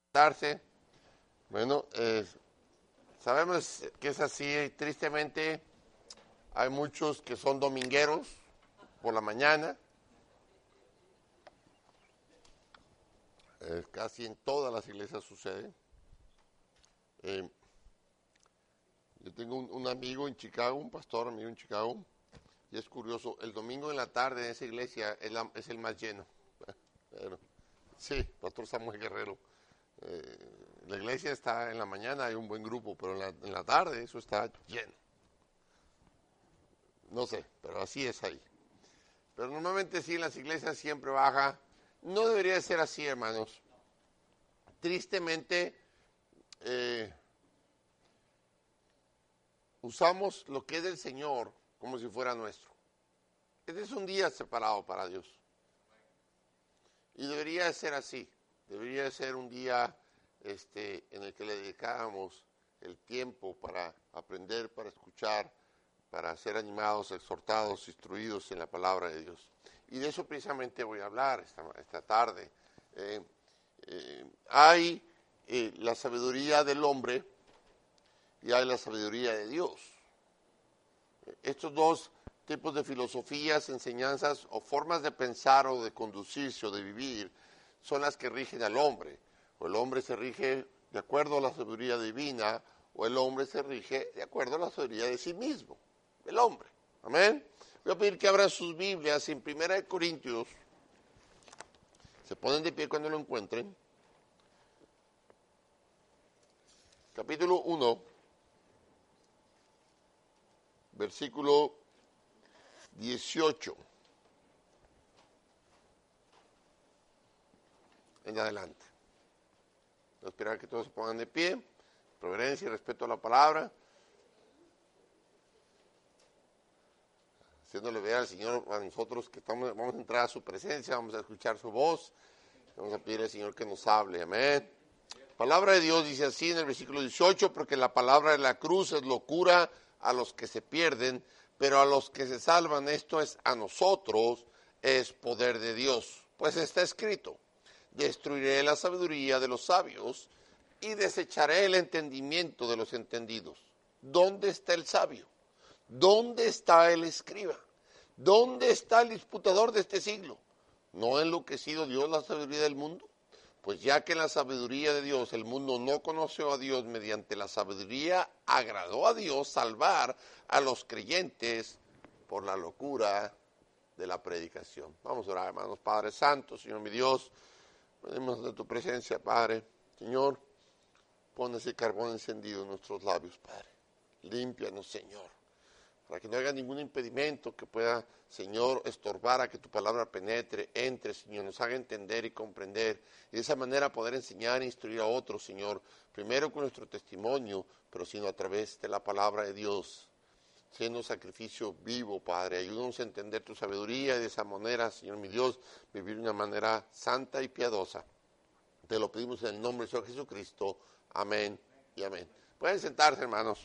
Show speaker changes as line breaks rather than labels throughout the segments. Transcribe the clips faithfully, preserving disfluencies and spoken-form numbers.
darse. Bueno, eh, sabemos que es así. Tristemente, hay muchos que son domingueros por la mañana. Eh, casi en todas las iglesias sucede. Eh, yo tengo un, un amigo en Chicago, un pastor amigo en Chicago, y es curioso, el domingo en la tarde en esa iglesia es, la, es el más lleno. Bueno, sí, pastor Samuel Guerrero. Eh, la iglesia está en la mañana, hay un buen grupo, pero en la, en la tarde eso está lleno. No sé, pero así es ahí. Pero normalmente sí, en las iglesias siempre baja. No debería ser así, hermanos. Tristemente, eh, usamos lo que es del Señor como si fuera nuestro. Este es un día separado para Dios. Y debería ser así. Debería ser un día este, en el que le dedicáramos el tiempo para aprender, para escuchar, para ser animados, exhortados, instruidos en la palabra de Dios. Y de eso precisamente voy a hablar esta, esta tarde. Eh, eh, hay eh, la sabiduría del hombre y hay la sabiduría de Dios. Estos dos tipos de filosofías, enseñanzas o formas de pensar o de conducirse o de vivir son las que rigen al hombre. O el hombre se rige de acuerdo a la sabiduría divina o el hombre se rige de acuerdo a la sabiduría de sí mismo, el hombre. Amén. Voy a pedir que abran sus Biblias en Primera de Corintios. Se ponen de pie cuando lo encuentren. Capítulo uno, versículo dieciocho. En adelante. Voy a esperar que todos se pongan de pie. Reverencia y respeto a la palabra. Haciéndole ver al Señor a nosotros que estamos, vamos a entrar a su presencia, vamos a escuchar su voz. Vamos a pedir al Señor que nos hable. Amén. Palabra de Dios dice así en el versículo dieciocho, porque la palabra de la cruz es locura a los que se pierden, pero a los que se salvan, esto es a nosotros, es poder de Dios. Pues está escrito, destruiré la sabiduría de los sabios y desecharé el entendimiento de los entendidos. ¿Dónde está el sabio? ¿Dónde está el escriba? ¿Dónde está el disputador de este siglo? ¿No ha enloquecido Dios la sabiduría del mundo? Pues ya que la sabiduría de Dios, el mundo no conoció a Dios, mediante la sabiduría agradó a Dios salvar a los creyentes por la locura de la predicación. Vamos a orar, hermanos. Padre Santo, Señor mi Dios, venimos de tu presencia, Padre. Señor, pon ese carbón encendido en nuestros labios, Padre. Límpianos, Señor, para que no haya ningún impedimento que pueda, Señor, estorbar a que tu palabra penetre, entre, Señor, nos haga entender y comprender, y de esa manera poder enseñar e instruir a otros, Señor, primero con nuestro testimonio, pero sino a través de la palabra de Dios, siendo sacrificio vivo, Padre. Ayúdanos a entender tu sabiduría y de esa manera, Señor mi Dios, vivir de una manera santa y piadosa. Te lo pedimos en el nombre de Señor Jesucristo. Amén y amén. Pueden sentarse, hermanos.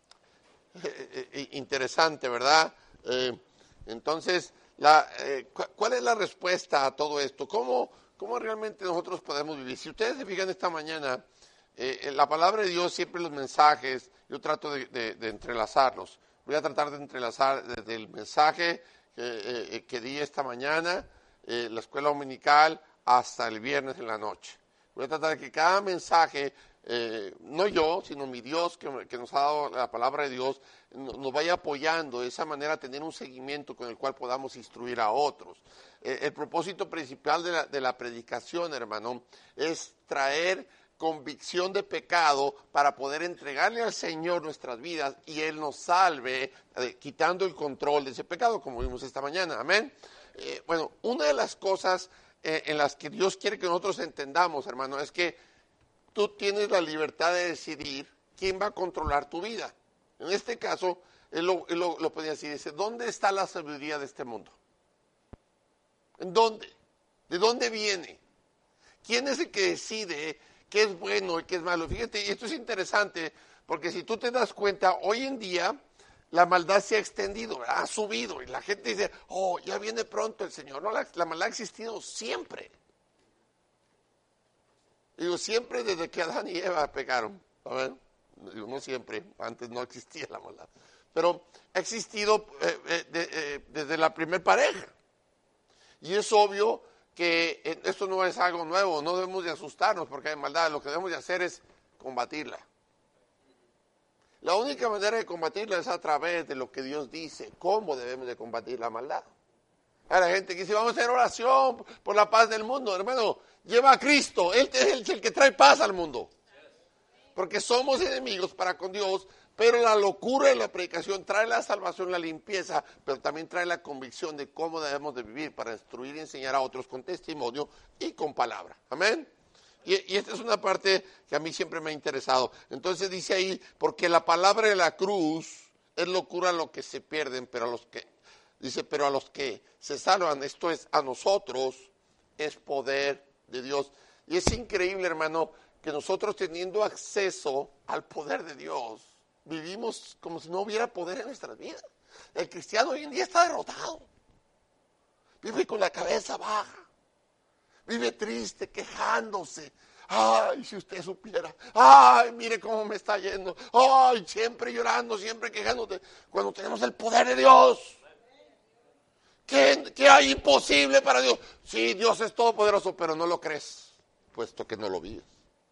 Eh, eh, interesante, ¿verdad? Eh, entonces, la, eh, cu- ¿cuál es la respuesta a todo esto? ¿Cómo, cómo realmente nosotros podemos vivir? Si ustedes se fijan esta mañana, eh, la palabra de Dios, siempre los mensajes, yo trato de, de, de entrelazarlos. Voy a tratar de entrelazar desde el mensaje eh, eh, que di esta mañana, eh, la escuela dominical, hasta el viernes en la noche. Voy a tratar de que cada mensaje, eh, no yo, sino mi Dios, que, que nos ha dado la palabra de Dios, no, nos vaya apoyando de esa manera, tener un seguimiento con el cual podamos instruir a otros. Eh, el propósito principal de la, de la predicación, hermano, es traer convicción de pecado para poder entregarle al Señor nuestras vidas y Él nos salve, eh, quitando el control de ese pecado, como vimos esta mañana. Amén. Eh, bueno, una de las cosas eh, en las que Dios quiere que nosotros entendamos, hermano, es que tú tienes la libertad de decidir quién va a controlar tu vida. En este caso, Él lo, él lo, lo podía decir, dice, ¿dónde está la sabiduría de este mundo? ¿En dónde? ¿De dónde viene? ¿Quién es el que decide qué es bueno y qué es malo? Fíjate, esto es interesante, porque si tú te das cuenta, hoy en día la maldad se ha extendido, ¿verdad? Ha subido, y la gente dice, oh, ya viene pronto el Señor. No, la, la maldad ha existido siempre. Digo, siempre desde que Adán y Eva pecaron. ¿Saben? Digo, no siempre, antes no existía la maldad. Pero ha existido eh, eh, de, eh, desde la primer pareja. Y es obvio que eh, esto no es algo nuevo, no debemos de asustarnos porque hay maldad. Lo que debemos de hacer es combatirla. La única manera de combatirla es a través de lo que Dios dice, cómo debemos de combatir la maldad. Hay la gente que dice, vamos a hacer oración por la paz del mundo. Hermano, lleva a Cristo, Él es el que trae paz al mundo. Porque somos enemigos para con Dios, pero la locura de la predicación trae la salvación, la limpieza, pero también trae la convicción de cómo debemos de vivir para instruir y enseñar a otros con testimonio y con palabra. Amén. Y, y esta es una parte que a mí siempre me ha interesado. Entonces dice ahí, porque la palabra de la cruz es locura a los que se pierden, pero a los que, dice, pero a los que se salvan, esto es a nosotros, es poder de Dios. Y es increíble, hermano, que nosotros teniendo acceso al poder de Dios, vivimos como si no hubiera poder en nuestras vidas. El cristiano hoy en día está derrotado. Vive con la cabeza baja. Vive triste, quejándose. Ay, si usted supiera. Ay, mire cómo me está yendo. Ay, siempre llorando, siempre quejándote. Cuando tenemos el poder de Dios. ¿Qué, qué hay imposible para Dios? Sí, Dios es todopoderoso, pero no lo crees, puesto que no lo vives.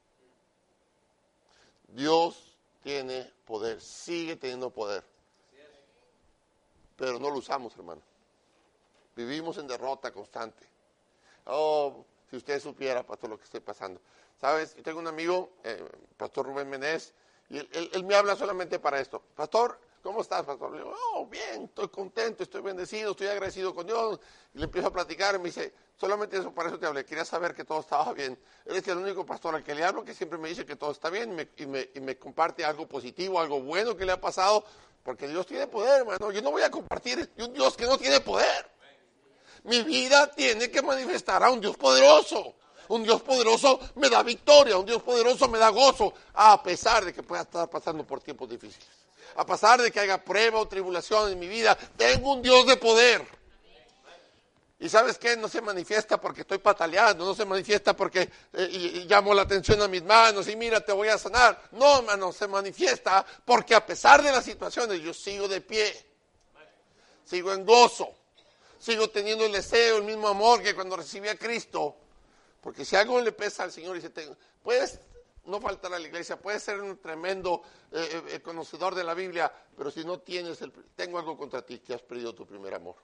Dios tiene poder, sigue teniendo poder. Pero no lo usamos, hermano. Vivimos en derrota constante. Oh, si usted supiera, pastor, lo que estoy pasando. ¿Sabes? Yo tengo un amigo, eh, pastor Rubén Menés, y él, él, él me habla solamente para esto. Pastor, ¿cómo estás, pastor? Le digo, oh, bien, estoy contento, estoy bendecido, estoy agradecido con Dios. Y le empiezo a platicar y me dice, solamente eso, para eso te hablé, quería saber que todo estaba bien. Él es el único pastor al que le hablo que siempre me dice que todo está bien y me, y me, y me comparte algo positivo, algo bueno que le ha pasado, porque Dios tiene poder, hermano. Yo no voy a compartir de un Dios que no tiene poder. Mi vida tiene que manifestar a un Dios poderoso. Un Dios poderoso me da victoria, un Dios poderoso me da gozo, a pesar de que pueda estar pasando por tiempos difíciles. A pesar de que haya prueba o tribulación en mi vida, tengo un Dios de poder. ¿Y sabes qué? No se manifiesta porque estoy pataleando, no se manifiesta porque eh, y, y llamo la atención a mis manos y mira, te voy a sanar. No, hermano, se manifiesta porque a pesar de las situaciones yo sigo de pie, sigo en gozo. Sigo teniendo el deseo, el mismo amor que cuando recibí a Cristo. Porque si algo le pesa al Señor, dice, puedes no faltar a la iglesia, puedes ser un tremendo eh, eh, conocedor de la Biblia, pero si no tienes, el, tengo algo contra ti, que has perdido tu primer amor.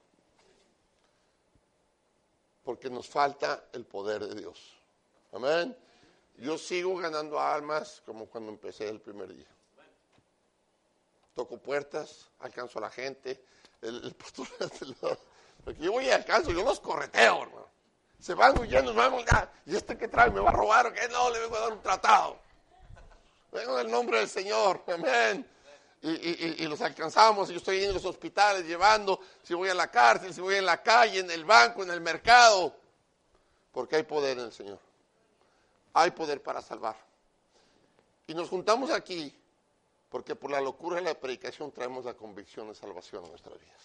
Porque nos falta el poder de Dios. Amén. Yo sigo ganando almas como cuando empecé el primer día. Toco puertas, alcanzo a la gente, el, el pastor... Porque yo voy y alcanzo, yo los correteo, hermano. Se van huyendo, nos vamos ya. ¿Y este que trae? ¿Me va a robar o qué? No, le vengo a dar un tratado. Vengo en el nombre del Señor, amén. Y, y, y los alcanzamos, y yo estoy en los hospitales llevando, si voy a la cárcel, si voy en la calle, en el banco, en el mercado. Porque hay poder en el Señor. Hay poder para salvar. Y nos juntamos aquí porque por la locura de la predicación traemos la convicción de salvación a nuestras vidas.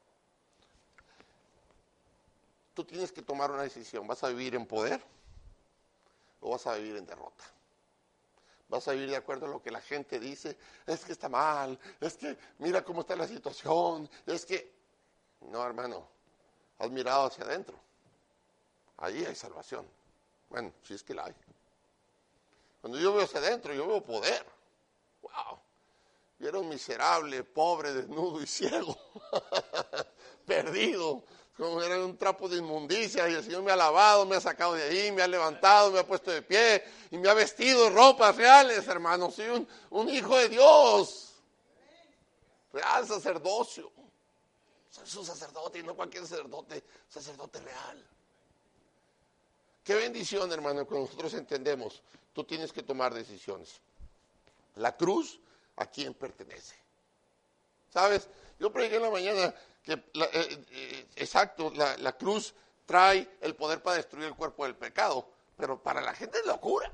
Tú tienes que tomar una decisión. ¿Vas a vivir en poder o vas a vivir en derrota? ¿Vas a vivir de acuerdo a lo que la gente dice? Es que está mal, es que mira cómo está la situación, es que... No, hermano, has mirado hacia adentro. Ahí hay salvación. Bueno, si es que la hay. Cuando yo veo hacia adentro, yo veo poder. ¡Wow! Yo era un miserable, pobre, desnudo y ciego. Perdido. Como era un trapo de inmundicia, y el Señor me ha lavado, me ha sacado de ahí, me ha levantado, me ha puesto de pie, y me ha vestido de ropas reales, hermano. Soy un, un hijo de Dios. Real sacerdocio. Soy un sacerdote, y no cualquier sacerdote, sacerdote real. Qué bendición, hermano, que nosotros entendemos. Tú tienes que tomar decisiones. La cruz, ¿a quién pertenece? ¿Sabes? Yo prediqué en la mañana que, la, eh, eh, exacto, la, la cruz trae el poder para destruir el cuerpo del pecado, pero para la gente es locura.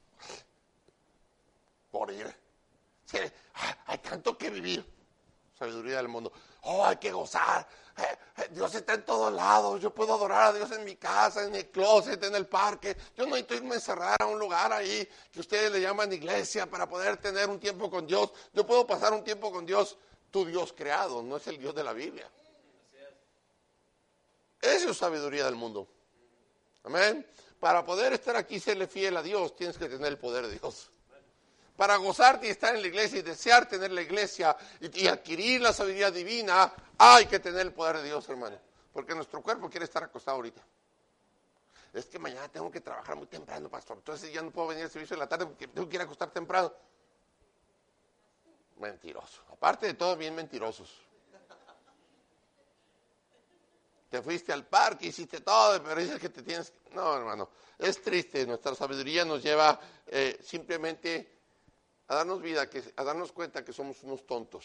Morir. Sí, hay tanto que vivir. Sabiduría del mundo. Oh, hay que gozar. Eh, Dios está en todos lados, yo puedo adorar a Dios en mi casa, en el closet, en el parque. Yo no necesito irme a encerrar a un lugar ahí que ustedes le llaman iglesia para poder tener un tiempo con Dios. Yo puedo pasar un tiempo con Dios, tu Dios creado, no es el Dios de la Biblia. Esa es sabiduría del mundo. Amén. Para poder estar aquí y serle fiel a Dios, tienes que tener el poder de Dios. Para gozarte y estar en la iglesia y desear tener la iglesia y, y adquirir la sabiduría divina, hay que tener el poder de Dios, hermano. Porque nuestro cuerpo quiere estar acostado ahorita. Es que mañana tengo que trabajar muy temprano, pastor. Entonces ya no puedo venir al servicio de la tarde porque tengo que ir a acostar temprano. Mentiroso. Aparte de todo, bien mentirosos. Te fuiste al parque, hiciste todo, pero dices que te tienes que... No, hermano, es triste. Nuestra sabiduría nos lleva eh, simplemente a darnos vida, que, a darnos cuenta que somos unos tontos.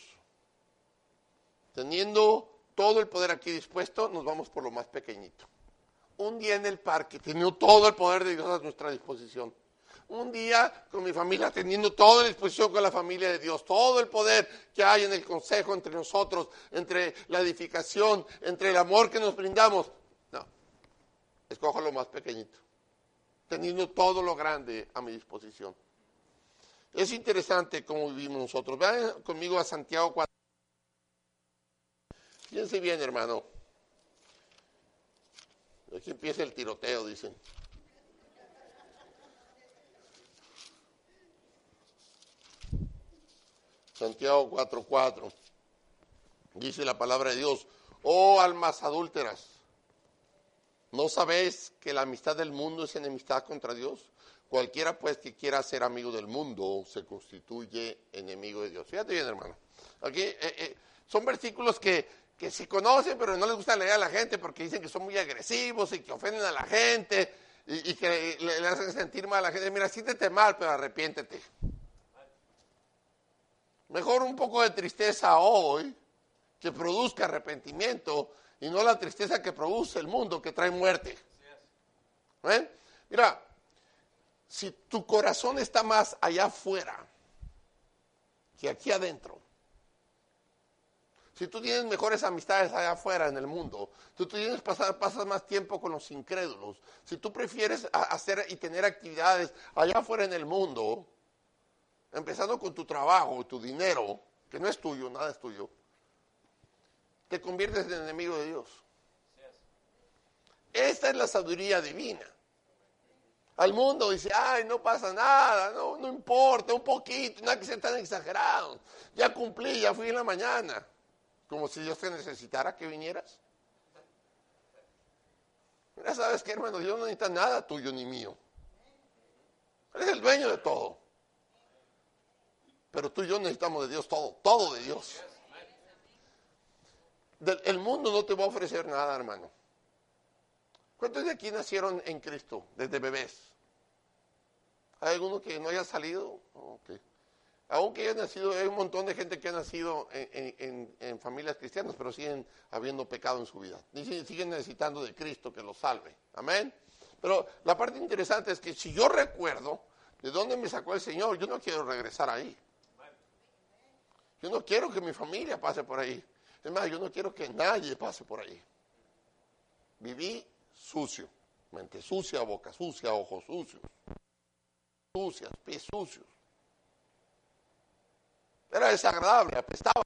Teniendo todo el poder aquí dispuesto, nos vamos por lo más pequeñito. Un día en el parque, teniendo todo el poder de Dios a nuestra disposición. Un día con mi familia, teniendo toda la disposición con la familia de Dios, todo el poder que hay en el consejo entre nosotros, entre la edificación, entre el amor que nos brindamos. No, escojo lo más pequeñito, teniendo todo lo grande a mi disposición. Es interesante cómo vivimos nosotros. Vean conmigo a Santiago cuatro. Fíjense bien, hermano. Aquí empieza el tiroteo, dicen. Santiago cuatro cuatro. Dice la palabra de Dios: oh almas adúlteras, ¿no sabéis que la amistad del mundo es enemistad contra Dios? Cualquiera pues que quiera ser amigo del mundo se constituye enemigo de Dios. Fíjate bien, hermano. Aquí eh, eh, son versículos que, que se conocen, pero no les gusta leer a la gente porque dicen que son muy agresivos y que ofenden a la gente y, y que le, le hacen sentir mal a la gente. Mira, siéntete mal, pero arrepiéntete. Mejor un poco de tristeza hoy que produzca arrepentimiento y no la tristeza que produce el mundo, que trae muerte. ¿Eh? Mira, si tu corazón está más allá afuera que aquí adentro, si tú tienes mejores amistades allá afuera en el mundo, si tú tienes pasar, pasas más tiempo con los incrédulos, si tú prefieres hacer y tener actividades allá afuera en el mundo, empezando con tu trabajo, tu dinero, que no es tuyo, nada es tuyo, te conviertes en enemigo de Dios. Esta es la sabiduría divina. Al mundo dice, ay, no pasa nada, no, no importa, un poquito, no hay que ser tan exagerado. Ya cumplí, ya fui en la mañana. Como si Dios te necesitara que vinieras. Mira, ¿sabes qué, hermano? Dios no necesita nada tuyo ni mío. Él es el dueño de todo. Pero tú y yo necesitamos de Dios todo, todo de Dios. Del, el mundo no te va a ofrecer nada, hermano. ¿Cuántos de aquí nacieron en Cristo desde bebés? ¿Hay alguno que no haya salido? Okay. Aunque haya nacido, hay un montón de gente que ha nacido en, en, en familias cristianas, pero siguen habiendo pecado en su vida. Y siguen necesitando de Cristo que los salve. Amén. Pero la parte interesante es que si yo recuerdo de dónde me sacó el Señor, yo no quiero regresar ahí. Yo no quiero que mi familia pase por ahí. Es más, yo no quiero que nadie pase por ahí. Viví sucio, mente sucia, boca sucia, ojos sucios, sucias, pies sucios. Era desagradable, apestaba.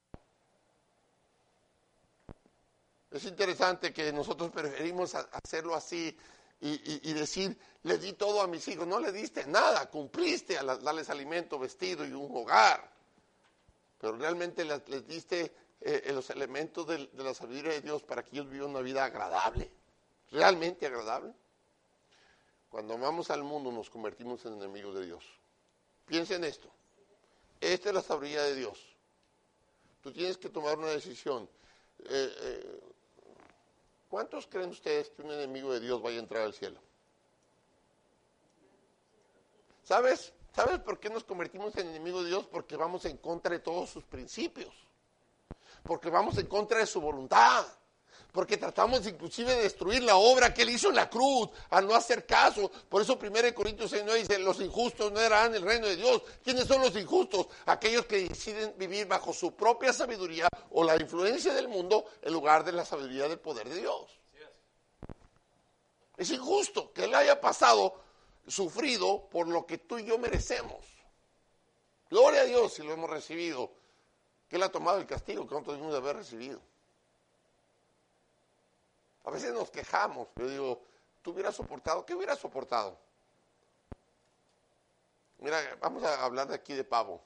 Es interesante que nosotros preferimos hacerlo así y, y, y decir, le di todo a mis hijos. No le diste nada, cumpliste a la, darles alimento, vestido y un hogar. Pero realmente les, les diste eh, los elementos de, de la sabiduría de Dios para que ellos vivan una vida agradable, realmente agradable. Cuando amamos al mundo nos convertimos en enemigos de Dios. Piensen en esto. Esta es la sabiduría de Dios. Tú tienes que tomar una decisión. Eh, eh, ¿Cuántos creen ustedes que un enemigo de Dios vaya a entrar al cielo? ¿Sabes? ¿Sabes por qué nos convertimos en enemigos de Dios? Porque vamos en contra de todos sus principios. Porque vamos en contra de su voluntad. porque tratamos inclusive de destruir la obra que Él hizo en la cruz, al no hacer caso. Por eso primero Corintios seis nueve dice, los injustos no heredarán el reino de Dios. ¿Quiénes son los injustos? Aquellos que deciden vivir bajo su propia sabiduría o la influencia del mundo en lugar de la sabiduría del poder de Dios. Es injusto que Él haya pasado, sufrido por lo que tú y yo merecemos. Gloria a Dios si lo hemos recibido, que Él ha tomado el castigo que nosotros debemos de haber recibido. A veces nos quejamos, yo digo, ¿tú hubieras soportado? ¿Qué hubieras soportado? Mira, vamos a hablar de aquí de pavo.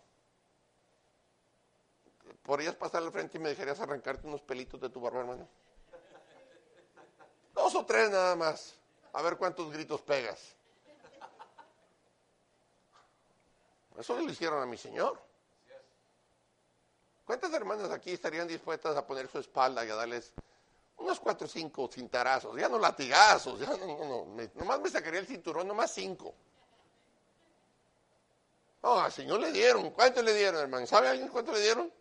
¿Podrías pasar al frente y me dejarías arrancarte unos pelitos de tu barba, hermano? Dos o tres nada más. A ver cuántos gritos pegas. Eso lo hicieron a mi Señor. ¿Cuántas hermanas aquí estarían dispuestas a poner su espalda y a darles unos cuatro o cinco cintarazos? Ya no latigazos, ya no, no, no. Me, nomás me sacaría el cinturón, nomás cinco. No, al Señor le dieron. ¿Cuánto le dieron, hermano? ¿Sabe alguien cuánto le dieron?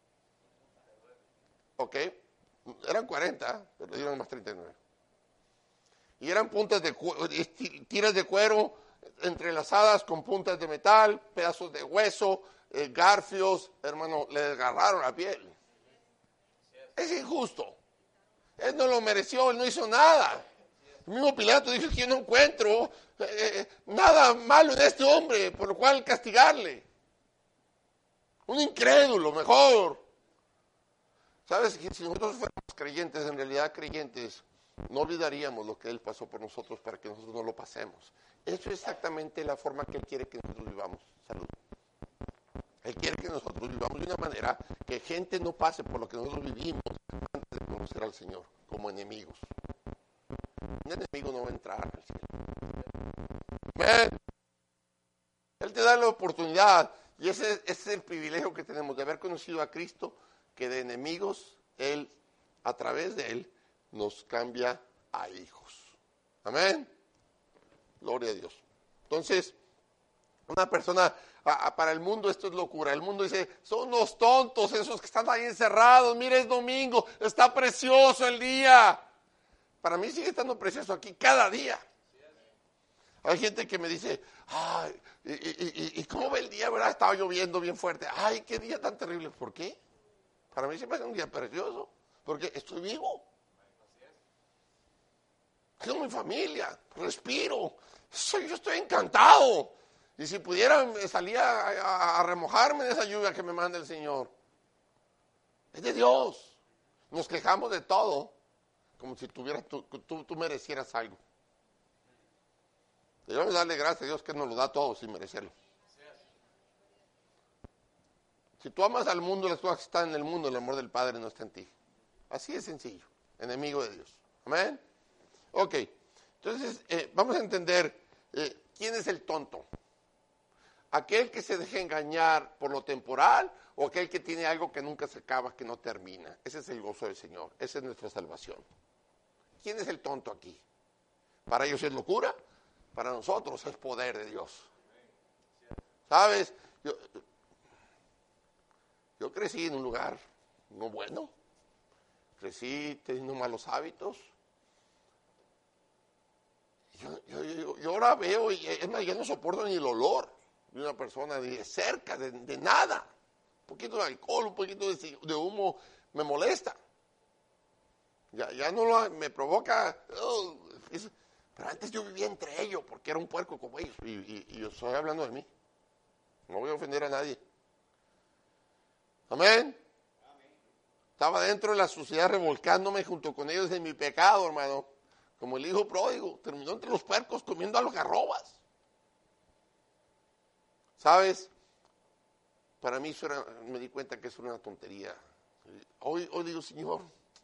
Ok, eran cuarenta, pero le dieron más treinta y nueve. Y eran puntas de cu- tiras de cuero entrelazadas con puntas de metal, pedazos de hueso, eh, garfios, hermano, le desgarraron la piel. Es injusto. Él no lo mereció, él no hizo nada. El mismo Pilato dijo que yo no encuentro eh, eh, nada malo en este hombre, por lo cual castigarle. Un incrédulo, mejor. ¿Sabes? Que si nosotros fuéramos creyentes, en realidad creyentes, no olvidaríamos lo que Él pasó por nosotros para que nosotros no lo pasemos. Eso es exactamente la forma que Él quiere que nosotros vivamos. Salud. Él quiere que nosotros vivamos de una manera que gente no pase por lo que nosotros vivimos antes de conocer al Señor, como enemigos. Un enemigo no va a entrar al cielo. ¿Ven? Él te da la oportunidad, y ese, ese es el privilegio que tenemos de haber conocido a Cristo, que de enemigos, Él, a través de Él, nos cambia a hijos. Amén. Gloria a Dios. Entonces, una persona, a, a, para el mundo esto es locura. El mundo dice, son unos tontos esos que están ahí encerrados. Mira, es domingo, está precioso el día. Para mí sigue estando precioso aquí cada día. Hay gente que me dice, ay, ¿y, y, y, y cómo ve el día? ¿Verdad? Estaba lloviendo bien fuerte. Ay, qué día tan terrible. ¿Por qué? Para mí siempre es un día precioso, porque estoy vivo. Tengo mi familia, respiro. Soy, yo estoy encantado. Y si pudiera, salía a, a, a remojarme de esa lluvia que me manda el Señor. Es de Dios. Nos quejamos de todo, como si tuvieras, tú, tú, tú merecieras algo. Debemos darle gracias a Dios que nos lo da todo sin merecerlo. Si tú amas al mundo, las cosas que están en el mundo, el amor del Padre no está en ti. Así de sencillo. Enemigo de Dios. Amén. Ok. Entonces, eh, vamos a entender eh, quién es el tonto. ¿Aquel que se deja engañar por lo temporal o aquel que tiene algo que nunca se acaba, que no termina? Ese es el gozo del Señor. Esa es nuestra salvación. ¿Quién es el tonto aquí? Para ellos es locura, para nosotros es poder de Dios. ¿Sabes? Yo, yo crecí en un lugar no bueno. Crecí teniendo malos hábitos. Yo, yo, yo, yo ahora veo, y es más, yo no soporto ni el olor de una persona, ni de cerca, de, de nada. Un poquito de alcohol, un poquito de, de humo, me molesta. Ya, ya no lo, me provoca, oh, es, pero antes yo vivía entre ellos, porque era un puerco como ellos, y, y, y yo estoy hablando de mí. No voy a ofender a nadie. Amén. Estaba dentro de la suciedad revolcándome junto con ellos en mi pecado, hermano. Como el hijo pródigo, terminó entre los puercos comiendo algarrobas. ¿Sabes? Para mí eso era, me di cuenta que eso era una tontería. Hoy, hoy digo, Señor,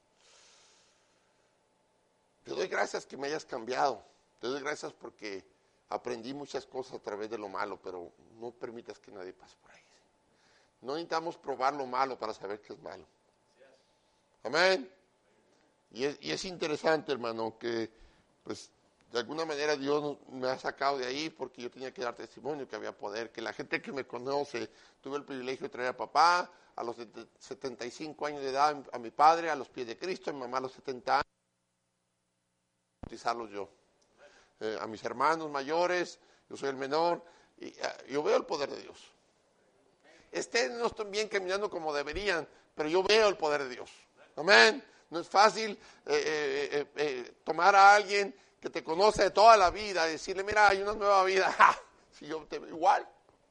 te doy gracias que me hayas cambiado. Te doy gracias porque aprendí muchas cosas a través de lo malo, pero no permitas que nadie pase por ahí. No necesitamos probar lo malo para saber que es malo. Amén. Y es, y es interesante, hermano, que pues de alguna manera Dios me ha sacado de ahí porque yo tenía que dar testimonio que había poder, que la gente que me conoce, tuve el privilegio de traer a papá a los setenta y cinco años de edad, a mi padre a los pies de Cristo, a mi mamá a los setenta años, bautizarlos yo, eh, a mis hermanos mayores, yo soy el menor, y uh, yo veo el poder de Dios. Estén no están bien caminando como deberían, pero yo veo el poder de Dios. Amén. No es fácil eh, eh, eh, eh, tomar a alguien que te conoce de toda la vida y decirle, mira, hay una nueva vida. ¡Ja! Si yo te veo igual.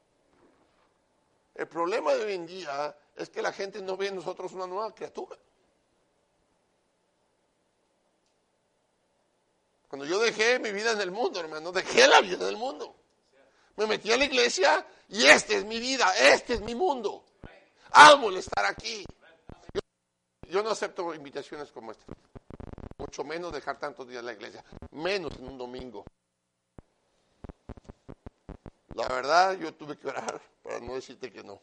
El problema de hoy en día es que la gente no ve en nosotros una nueva criatura. Cuando yo dejé mi vida en el mundo, hermano, dejé la vida en el mundo. Me metí a la iglesia y esta es mi vida, este es mi mundo. Amo el estar aquí. Yo, yo no acepto invitaciones como esta. Mucho menos dejar tantos días en la iglesia. Menos en un domingo. La verdad, yo tuve que orar para no decirte que no.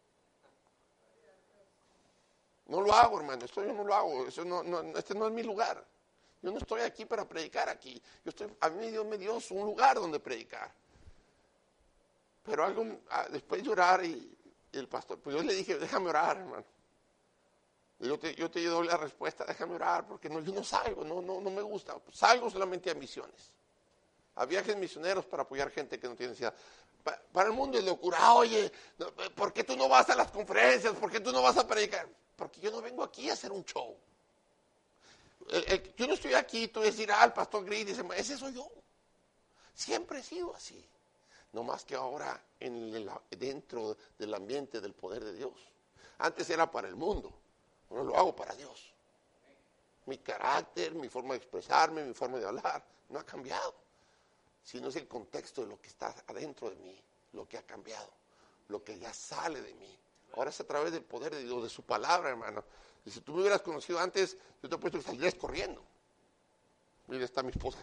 No lo hago, hermano. Esto yo no lo hago. Eso no, no, este no es mi lugar. Yo no estoy aquí para predicar aquí. Yo estoy, a mí Dios me dio un lugar donde predicar. Pero algo, después de orar y, y el pastor, pues yo le dije, déjame orar, hermano. Yo te, yo te doy la respuesta, déjame orar, porque no, yo no salgo, no, no, no me gusta. Salgo solamente a misiones, a viajes misioneros para apoyar gente que no tiene necesidad. Pa, para el mundo es locura. Oye, ¿por qué tú no vas a las conferencias? ¿Por qué tú no vas a predicar? Porque yo no vengo aquí a hacer un show. El, el, yo no estoy aquí, tú decir, ah, el pastor Gris dice, ese soy yo. Siempre he sido así. No más que ahora en el, dentro del ambiente del poder de Dios. Antes era para el mundo, ahora lo hago para Dios. Mi carácter, mi forma de expresarme, mi forma de hablar, no ha cambiado. Sino es el contexto de lo que está adentro de mí, lo que ha cambiado, lo que ya sale de mí. Ahora es a través del poder de Dios, de su palabra, hermano. Y si tú me hubieras conocido antes, yo te he puesto que saldrías corriendo. Mira, está mi esposa.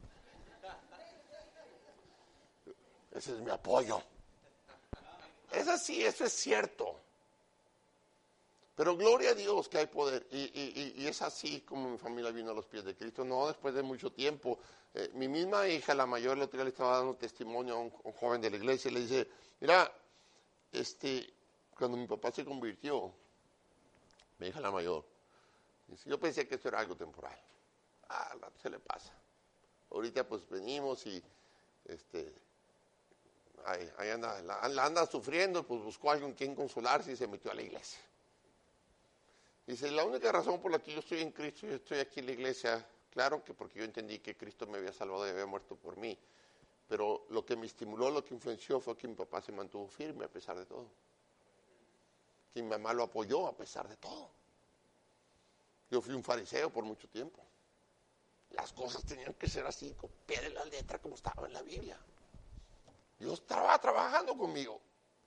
Ese es mi apoyo. Es así, eso es cierto. Pero gloria a Dios que hay poder. Y, y, y es así como mi familia vino a los pies de Cristo. No después de mucho tiempo. Eh, mi misma hija, la mayor, el otro día le estaba dando testimonio a un, a un joven de la iglesia. Y le dice, mira, este, cuando mi papá se convirtió, mi hija la mayor, dice, yo pensé que esto era algo temporal. Ah, al rato se le pasa. Ahorita pues venimos y este... Ahí, ahí anda, la, la anda sufriendo, pues buscó a alguien quien consolarse y se metió a la iglesia. Dice, la única razón por la que yo estoy en Cristo y estoy aquí en la iglesia, claro que porque yo entendí que Cristo me había salvado y había muerto por mí, pero lo que me estimuló, lo que influenció fue que mi papá se mantuvo firme a pesar de todo. Que mi mamá lo apoyó a pesar de todo. Yo fui un fariseo por mucho tiempo. Las cosas tenían que ser así, con pie de la letra como estaba en la Biblia. Dios estaba trabajando conmigo.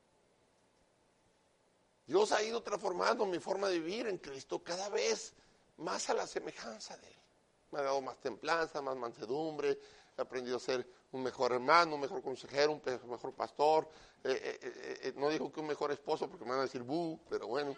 Dios ha ido transformando mi forma de vivir en Cristo cada vez más a la semejanza de Él. Me ha dado más templanza, más mansedumbre, he aprendido a ser un mejor hermano, un mejor consejero, un mejor pastor. Eh, eh, eh, no digo que un mejor esposo porque me van a decir buh, pero bueno.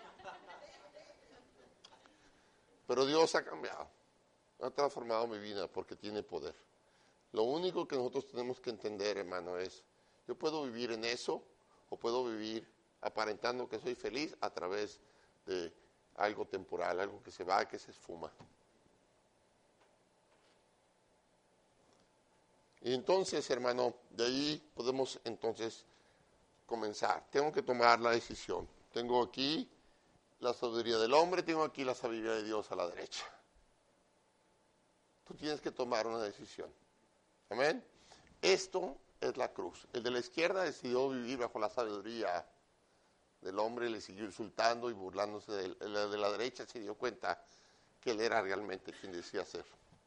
Pero Dios ha cambiado, ha transformado mi vida porque tiene poder. Lo único que nosotros tenemos que entender, hermano, es yo puedo vivir en eso o puedo vivir aparentando que soy feliz a través de algo temporal, algo que se va, que se esfuma. Y entonces, hermano, de ahí podemos entonces comenzar. Tengo que tomar la decisión. Tengo aquí la sabiduría del hombre, tengo aquí la sabiduría de Dios a la derecha. Tú tienes que tomar una decisión. Amén. Esto es la cruz. El de la izquierda decidió vivir bajo la sabiduría del hombre, le siguió insultando y burlándose de él. El de la derecha se dio cuenta que él era realmente quien decía ser.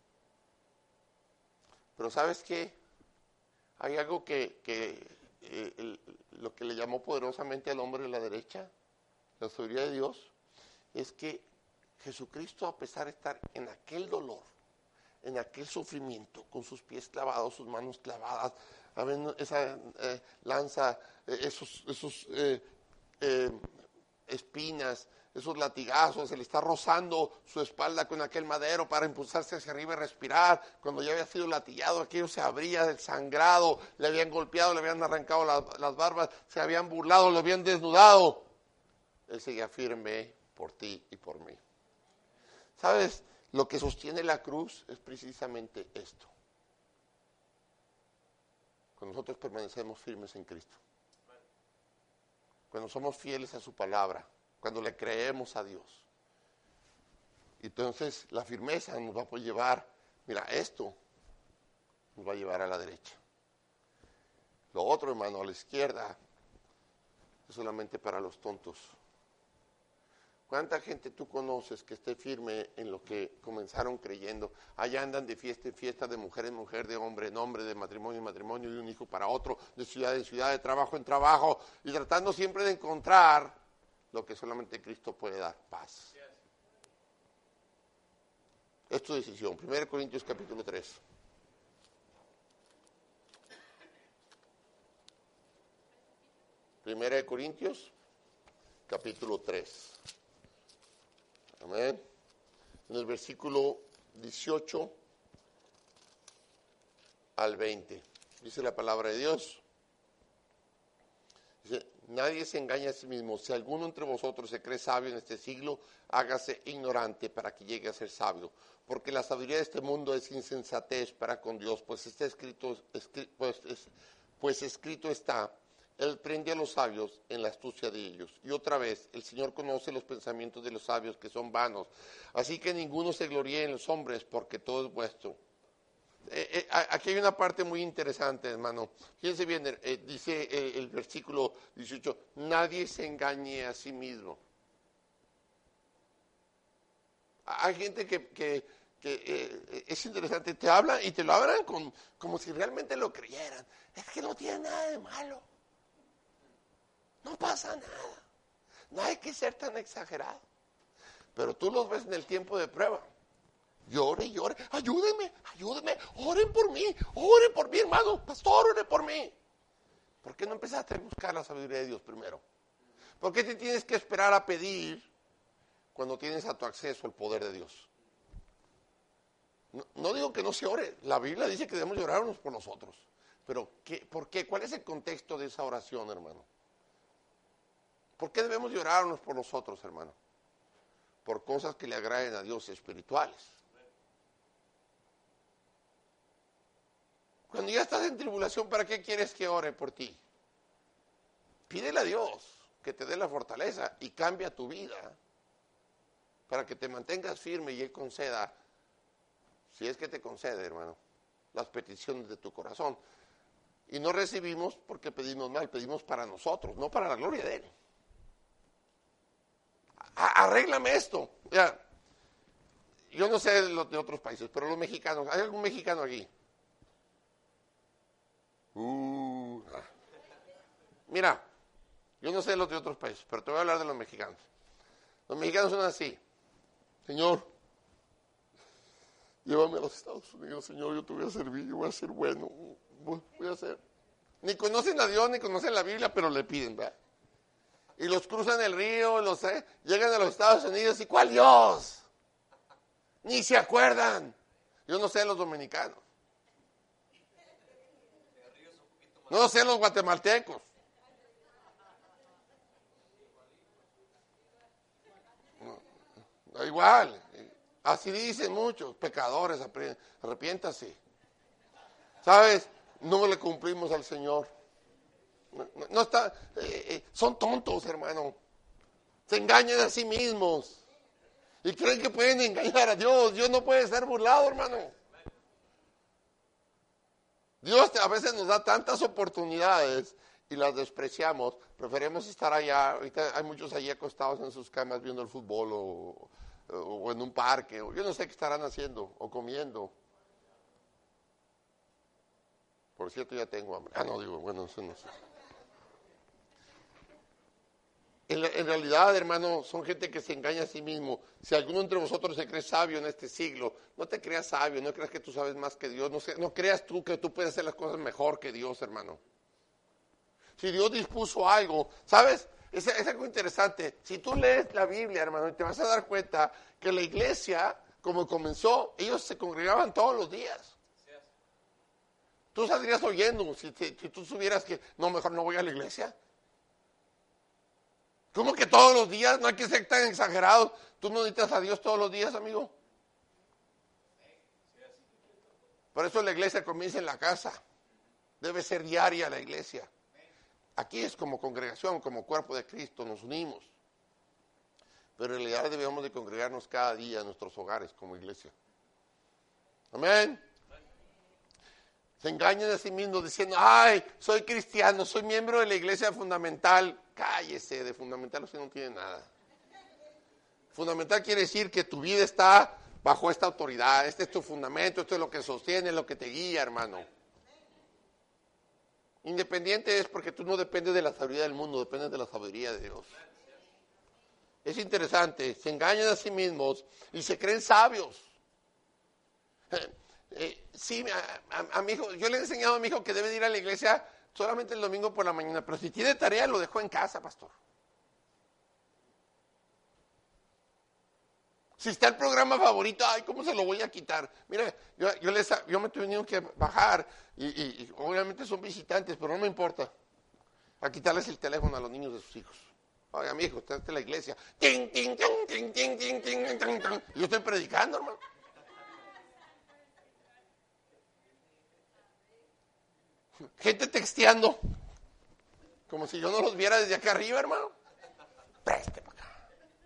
Pero ¿sabes qué? Hay algo que, que eh, el, lo que le llamó poderosamente al hombre de la derecha, la sabiduría de Dios, es que Jesucristo, a pesar de estar en aquel dolor, en aquel sufrimiento, con sus pies clavados, sus manos clavadas, esa eh, lanza, eh, esos, esos eh, eh, espinas, esos latigazos, se le está rozando su espalda con aquel madero para impulsarse hacia arriba y respirar. Cuando ya había sido latigado, aquello se abría del sangrado, le habían golpeado, le habían arrancado las, las barbas, se habían burlado, lo habían desnudado. Él seguía firme por ti y por mí. ¿Sabes? Lo que sostiene la cruz es precisamente esto. Cuando nosotros permanecemos firmes en Cristo. Cuando somos fieles a su palabra. Cuando le creemos a Dios. Entonces la firmeza nos va a poder llevar, mira, esto nos va a llevar a la derecha. Lo otro, hermano, a la izquierda, es solamente para los tontos. ¿Cuánta gente tú conoces que esté firme en lo que comenzaron creyendo? Allá andan de fiesta en fiesta, de mujer en mujer, de hombre en hombre, de matrimonio en matrimonio, de un hijo para otro, de ciudad en ciudad, de trabajo en trabajo, y tratando siempre de encontrar lo que solamente Cristo puede dar, paz. Es tu decisión. primera Corintios capítulo tres. primera de Corintios capítulo tres. Amén. En el versículo dieciocho al veinte. Dice la palabra de Dios. Dice, nadie se engaña a sí mismo. Si alguno entre vosotros se cree sabio en este siglo, hágase ignorante para que llegue a ser sabio. Porque la sabiduría de este mundo es insensatez para con Dios, pues está escrito, escri, pues, es, pues escrito está, Él prende a los sabios en la astucia de ellos. Y otra vez, el Señor conoce los pensamientos de los sabios que son vanos. Así que ninguno se gloríe en los hombres, porque todo es vuestro. Eh, eh, aquí hay una parte muy interesante, hermano. Fíjense bien, eh, dice eh, el versículo dieciocho, nadie se engañe a sí mismo. Hay gente que, que, que eh, es interesante, te hablan y te lo hablan con, como si realmente lo creyeran. Es que no tiene nada de malo. No pasa nada. No hay que ser tan exagerado. Pero tú los ves en el tiempo de prueba. Llore, llore, ayúdenme, ayúdenme, oren por mí, oren por mí, hermano, pastor, oren por mí. ¿Por qué no empezaste a buscar la sabiduría de Dios primero? ¿Por qué te tienes que esperar a pedir cuando tienes a tu acceso el poder de Dios? No, no digo que no se ore, la Biblia dice que debemos llorar unos por los otros. Pero, ¿qué, ¿por qué? ¿Cuál es el contexto de esa oración, hermano? ¿Por qué debemos llorar unos por los otros, hermano? Por cosas que le agraden a Dios espirituales. Cuando ya estás en tribulación, ¿para qué quieres que ore por ti? Pídele a Dios que te dé la fortaleza y cambia tu vida para que te mantengas firme y Él conceda, si es que te concede, hermano, las peticiones de tu corazón. Y no recibimos porque pedimos mal, pedimos para nosotros, no para la gloria de Él. Arréglame esto. Ya, yo no sé de, los, de otros países, pero los mexicanos, ¿hay algún mexicano aquí? Uh, ah. Mira, yo no sé de los de otros países, pero te voy a hablar de los mexicanos. Los mexicanos son así. Señor, llévame a los Estados Unidos, Señor, yo te voy a servir, yo voy a ser bueno, voy a ser. Ni conocen a Dios, ni conocen la Biblia, pero le piden, ¿verdad? Y los cruzan el río, los, eh, llegan a los Estados Unidos, ¿y cuál Dios? Ni se acuerdan. Yo no sé de los dominicanos. No sé los guatemaltecos. No, da igual. Así dicen muchos, pecadores, arrepiéntase. ¿Sabes? No le cumplimos al Señor. No, no, no está, eh, eh, son tontos, hermano. Se engañan a sí mismos. Y creen que pueden engañar a Dios. Dios no puede ser burlado, hermano. Dios a veces nos da tantas oportunidades y las despreciamos. Preferimos estar allá. Ahorita hay muchos allí acostados en sus camas viendo el fútbol o, o en un parque. O yo no sé qué estarán haciendo o comiendo. Por cierto, ya tengo hambre. Ah, no, digo, bueno, eso no sé. En, la, en realidad, hermano, son gente que se engaña a sí mismo. Si alguno entre vosotros se cree sabio en este siglo, no te creas sabio, no creas que tú sabes más que Dios, no, sé, no creas tú que tú puedes hacer las cosas mejor que Dios, hermano. Si Dios dispuso algo, ¿sabes? Es, es algo interesante. Si tú lees la Biblia, hermano, te vas a dar cuenta que la iglesia, como comenzó, ellos se congregaban todos los días. Tú saldrías oyendo si, si, si tú supieras que, no, mejor no voy a la iglesia. ¿Cómo que todos los días? No hay que ser tan exagerados. ¿Tú no necesitas a Dios todos los días, amigo? Por eso la iglesia comienza en la casa. Debe ser diaria la iglesia. Aquí es como congregación, como cuerpo de Cristo, nos unimos. Pero en realidad debemos de congregarnos cada día en nuestros hogares como iglesia. Amén. Se engañan a sí mismos diciendo, ay, soy cristiano, soy miembro de la iglesia fundamental. Cállese, de fundamental usted no tiene nada. Fundamental quiere decir que tu vida está bajo esta autoridad. Este es tu fundamento, esto es lo que sostiene, lo que te guía, hermano. Independiente es porque tú no dependes de la sabiduría del mundo, dependes de la sabiduría de Dios. Es interesante, se engañan a sí mismos y se creen sabios. Eh, eh, sí, a, a, a mi hijo, yo le he enseñado a mi hijo que debe ir a la iglesia solamente el domingo por la mañana, pero si tiene tarea lo dejo en casa, pastor. Si está el programa favorito, ay, ¿cómo se lo voy a quitar? Mira, yo, yo, les, yo me he tenido que bajar y, y, y obviamente son visitantes, pero no me importa. A quitarles el teléfono a los niños de sus hijos. Oiga, mi hijo, está en la iglesia. Ting, ting, ting, ting, ting, ting, ting, ting, ting. Y yo estoy predicando, hermano. Gente texteando. Como si yo no los viera desde acá arriba, hermano. Preste para acá.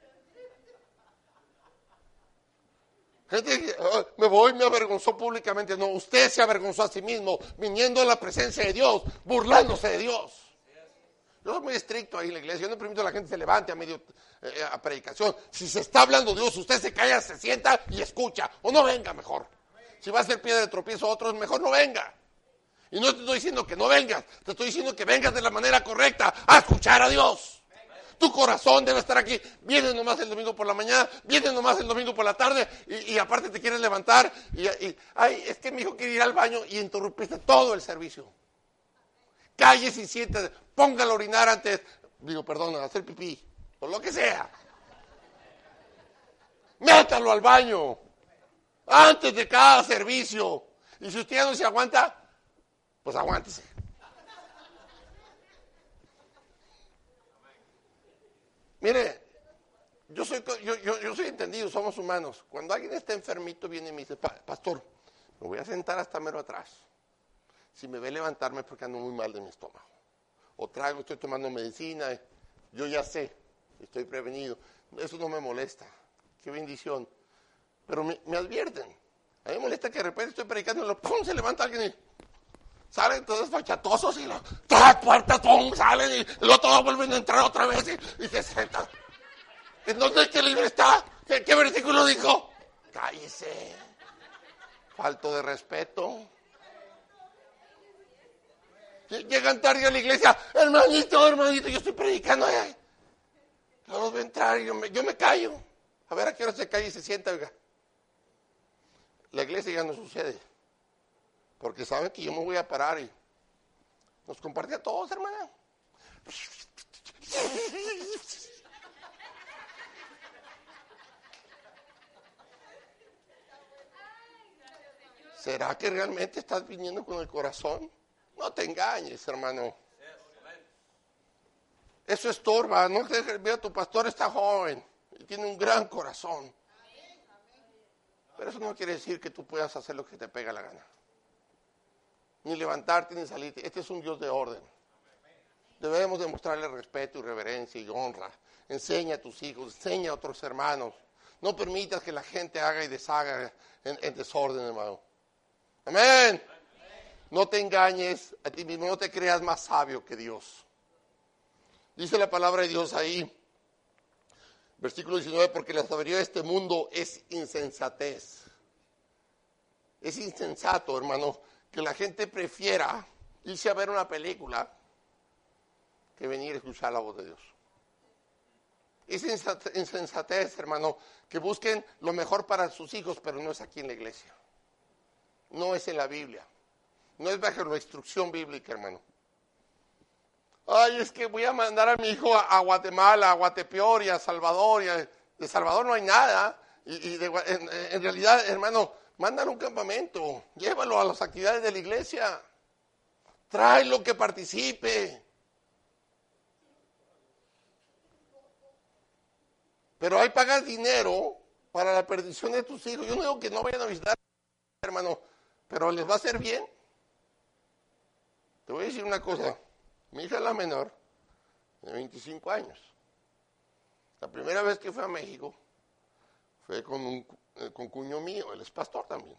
Gente que oh, me voy, me avergonzó públicamente. No, usted se avergonzó a sí mismo, viniendo a la presencia de Dios, burlándose de Dios. Yo soy muy estricto ahí en la iglesia. Yo no permito que la gente se levante a medio eh, a predicación. Si se está hablando de Dios, usted se calla, se sienta y escucha. O no venga mejor. Si va a ser piedra de tropiezo a otros, mejor no venga. Y no te estoy diciendo que no vengas. Te estoy diciendo que vengas de la manera correcta a escuchar a Dios. Tu corazón debe estar aquí. Vienes nomás el domingo por la mañana, vienes nomás el domingo por la tarde y, y aparte te quieres levantar y, y ay, es que mi hijo quiere ir al baño y interrumpiste todo el servicio. Cállese y siéntese, póngalo a orinar antes, digo, perdón, a hacer pipí, o lo que sea. Métalo al baño antes de cada servicio. Y si usted ya no se aguanta, pues aguántese. Mire, yo soy, yo, yo, yo soy entendido, somos humanos. Cuando alguien está enfermito, viene y me dice, pastor, me voy a sentar hasta mero atrás. Si me ve levantarme es porque ando muy mal de mi estómago. O traigo, estoy tomando medicina, yo ya sé, estoy prevenido. Eso no me molesta, qué bendición. Pero me, me advierten. A mí me molesta que de repente estoy predicando y lo, ¡pum!, se levanta alguien y salen todos fachatosos y lo, todas las puertas, ¡pum!, salen y luego todos vuelven a entrar otra vez y, y se sentan. Entonces, ¿qué libro está? ¿Qué, qué versículo dijo? Cállese. Falto de respeto. Llegan tarde a la iglesia, hermanito, hermanito, yo estoy predicando. Ay, no los voy a entrar, yo me, yo me callo. A ver a qué hora se calla y se sienta, oiga. La iglesia ya no sucede. Porque saben que yo me voy a parar y nos comparte a todos, hermana. ¿Será que realmente estás viniendo con el corazón? No te engañes, hermano. Eso estorba. No te dejes ver, tu pastor está joven y tiene un gran corazón. Pero eso no quiere decir que tú puedas hacer lo que te pega la gana. Ni levantarte ni salirte. Este es un Dios de orden. Debemos demostrarle respeto y reverencia y honra. Enseña a tus hijos, enseña a otros hermanos. No permitas que la gente haga y deshaga en, en desorden, hermano. Amén. No te engañes a ti mismo, no te creas más sabio que Dios. Dice la palabra de Dios ahí, versículo diecinueve, porque la sabiduría de este mundo es insensatez. Es insensato, hermano, que la gente prefiera irse a ver una película que venir a escuchar la voz de Dios. Es insensatez, hermano, que busquen lo mejor para sus hijos, pero no es aquí en la iglesia. No es en la Biblia. No es bajo la instrucción bíblica, hermano. Ay, es que voy a mandar a mi hijo a, a Guatemala, a Guatepeor y a Salvador. Y a, de Salvador no hay nada. Y, y de, en, en realidad, hermano, mándalo a un campamento. Llévalo a las actividades de la iglesia. Tráelo que participe. Pero hay pagar dinero para la perdición de tus hijos. Yo no digo que no vayan a visitar, hermano, pero les va a hacer bien. Te voy a decir una cosa. Mi hija es la menor, de veinticinco años. La primera vez que fue a México fue con un con cuño mío, él es pastor también.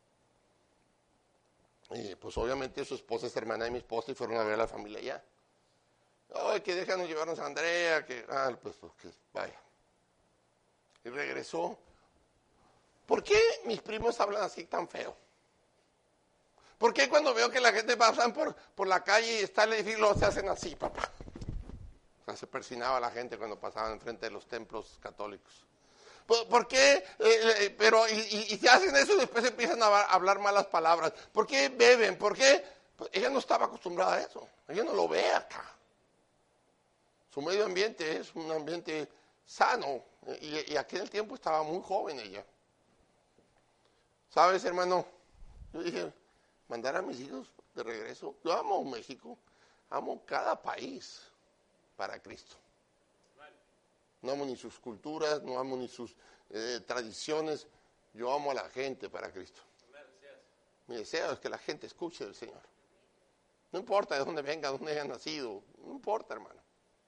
Y pues obviamente su esposa es hermana de mi esposa y fueron a ver a la familia allá. Ay, que déjanos llevarnos a Andrea, que, ah, pues, pues que vaya. Y regresó. ¿Por qué mis primos hablan así tan feo? ¿Por qué cuando veo que la gente pasa por, por la calle y está el edificio, se hacen así, papá? O sea, se persinaba la gente cuando pasaban enfrente de los templos católicos. ¿Por, por qué? Eh, eh, pero, y, y, y se hacen eso y después empiezan a hablar malas palabras. ¿Por qué beben? ¿Por qué? Pues ella no estaba acostumbrada a eso. Ella no lo ve acá. Su medio ambiente es un ambiente sano. Y, y aquel tiempo estaba muy joven ella. ¿Sabes, hermano? Yo dije, mandar a mis hijos de regreso. Yo amo México. Amo cada país para Cristo. No amo ni sus culturas, no amo ni sus eh, tradiciones. Yo amo a la gente para Cristo. Mi deseo es que la gente escuche del Señor. No importa de dónde venga, dónde haya nacido. No importa, hermano.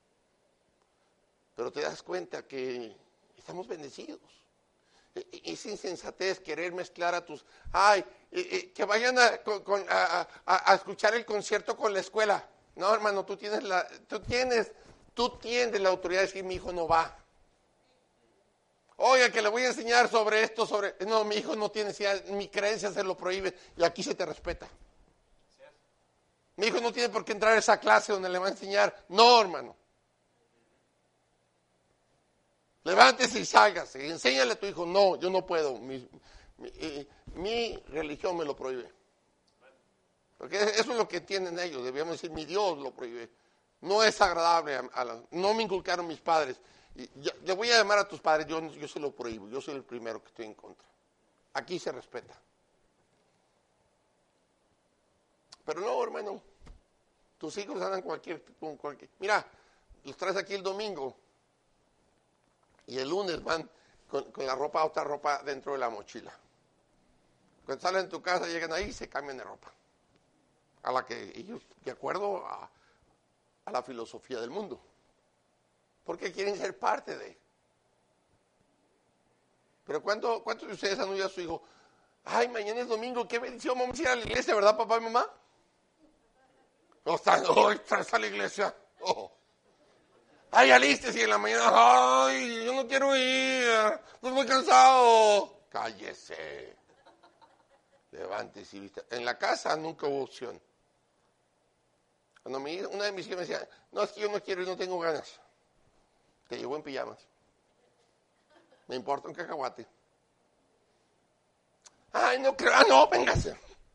Pero te das cuenta que estamos bendecidos. Es insensatez querer mezclar a tus... Ay, eh, eh, que vayan a, con, a, a, a escuchar el concierto con la escuela. No, hermano, tú tienes la... Tú tienes... Tú tienes la autoridad de decir, mi hijo no va. Oiga, que le voy a enseñar sobre esto, sobre... No, mi hijo no tiene, mi creencia se lo prohíbe y aquí se te respeta. Mi hijo no tiene por qué entrar a esa clase donde le va a enseñar. No, hermano. Levántese y sálgase. Enséñale a tu hijo. No, yo no puedo. Mi, mi, eh, mi religión me lo prohíbe. Porque eso es lo que entienden ellos. Debíamos decir, mi Dios lo prohíbe. No es agradable, a, a la, no me inculcaron mis padres. Y ya, le voy a llamar a tus padres, yo, yo se lo prohíbo, yo soy el primero que estoy en contra. Aquí se respeta. Pero no, hermano, tus hijos andan cualquier, con cualquier... Mira, los traes aquí el domingo y el lunes van con, con la ropa, otra ropa dentro de la mochila. Cuando salen de tu casa, llegan ahí y se cambian de ropa. A la que ellos, de acuerdo a... a la filosofía del mundo. Porque quieren ser parte de. Pero ¿cuánto, ¿cuántos de ustedes han oído a su hijo? Ay, mañana es domingo, qué bendición, vamos a ir a la iglesia, ¿verdad, papá y mamá? No están, hoy estás a la iglesia. Oh. Ay, alístese en la mañana, ay, yo no quiero ir, estoy muy cansado. Cállese. Levántese y vista. En la casa nunca hubo opción. Cuando mi, una de mis hijas me decía, no, es que yo no quiero y no tengo ganas. Te llevo en pijamas. Me importa un cacahuate. Ay, no creo, ah, no, véngase.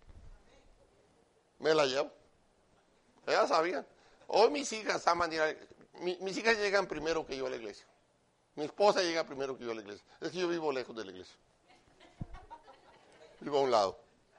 Me la llevo. Ellas sabían. Hoy mis hijas aman ir a, mi, mis hijas llegan primero que yo a la iglesia. Mi esposa llega primero que yo a la iglesia. Es que yo vivo lejos de la iglesia. Vivo a un lado.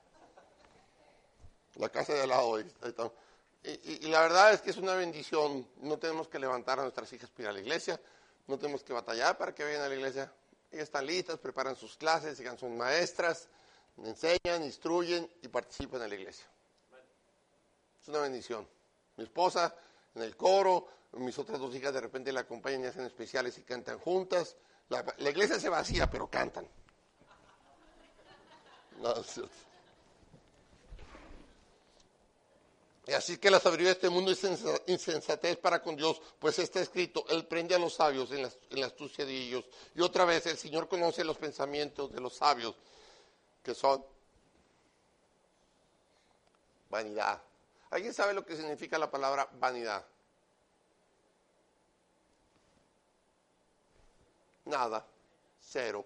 La casa de al lado, ahí, ahí está. Y, y, y la verdad es que es una bendición. No tenemos que levantar a nuestras hijas para ir a la iglesia. No tenemos que batallar para que vayan a la iglesia. Ellas están listas, preparan sus clases, ellas son maestras, enseñan, instruyen y participan en la iglesia. Es una bendición. Mi esposa en el coro, mis otras dos hijas de repente la acompañan y hacen especiales y cantan juntas. La, la iglesia se vacía, pero cantan. No, y así que la sabiduría de este mundo es insensatez para con Dios, pues está escrito, Él prende a los sabios en la, en la astucia de ellos. Y otra vez, el Señor conoce los pensamientos de los sabios, que son vanidad. ¿Alguien sabe lo que significa la palabra vanidad? Nada, cero,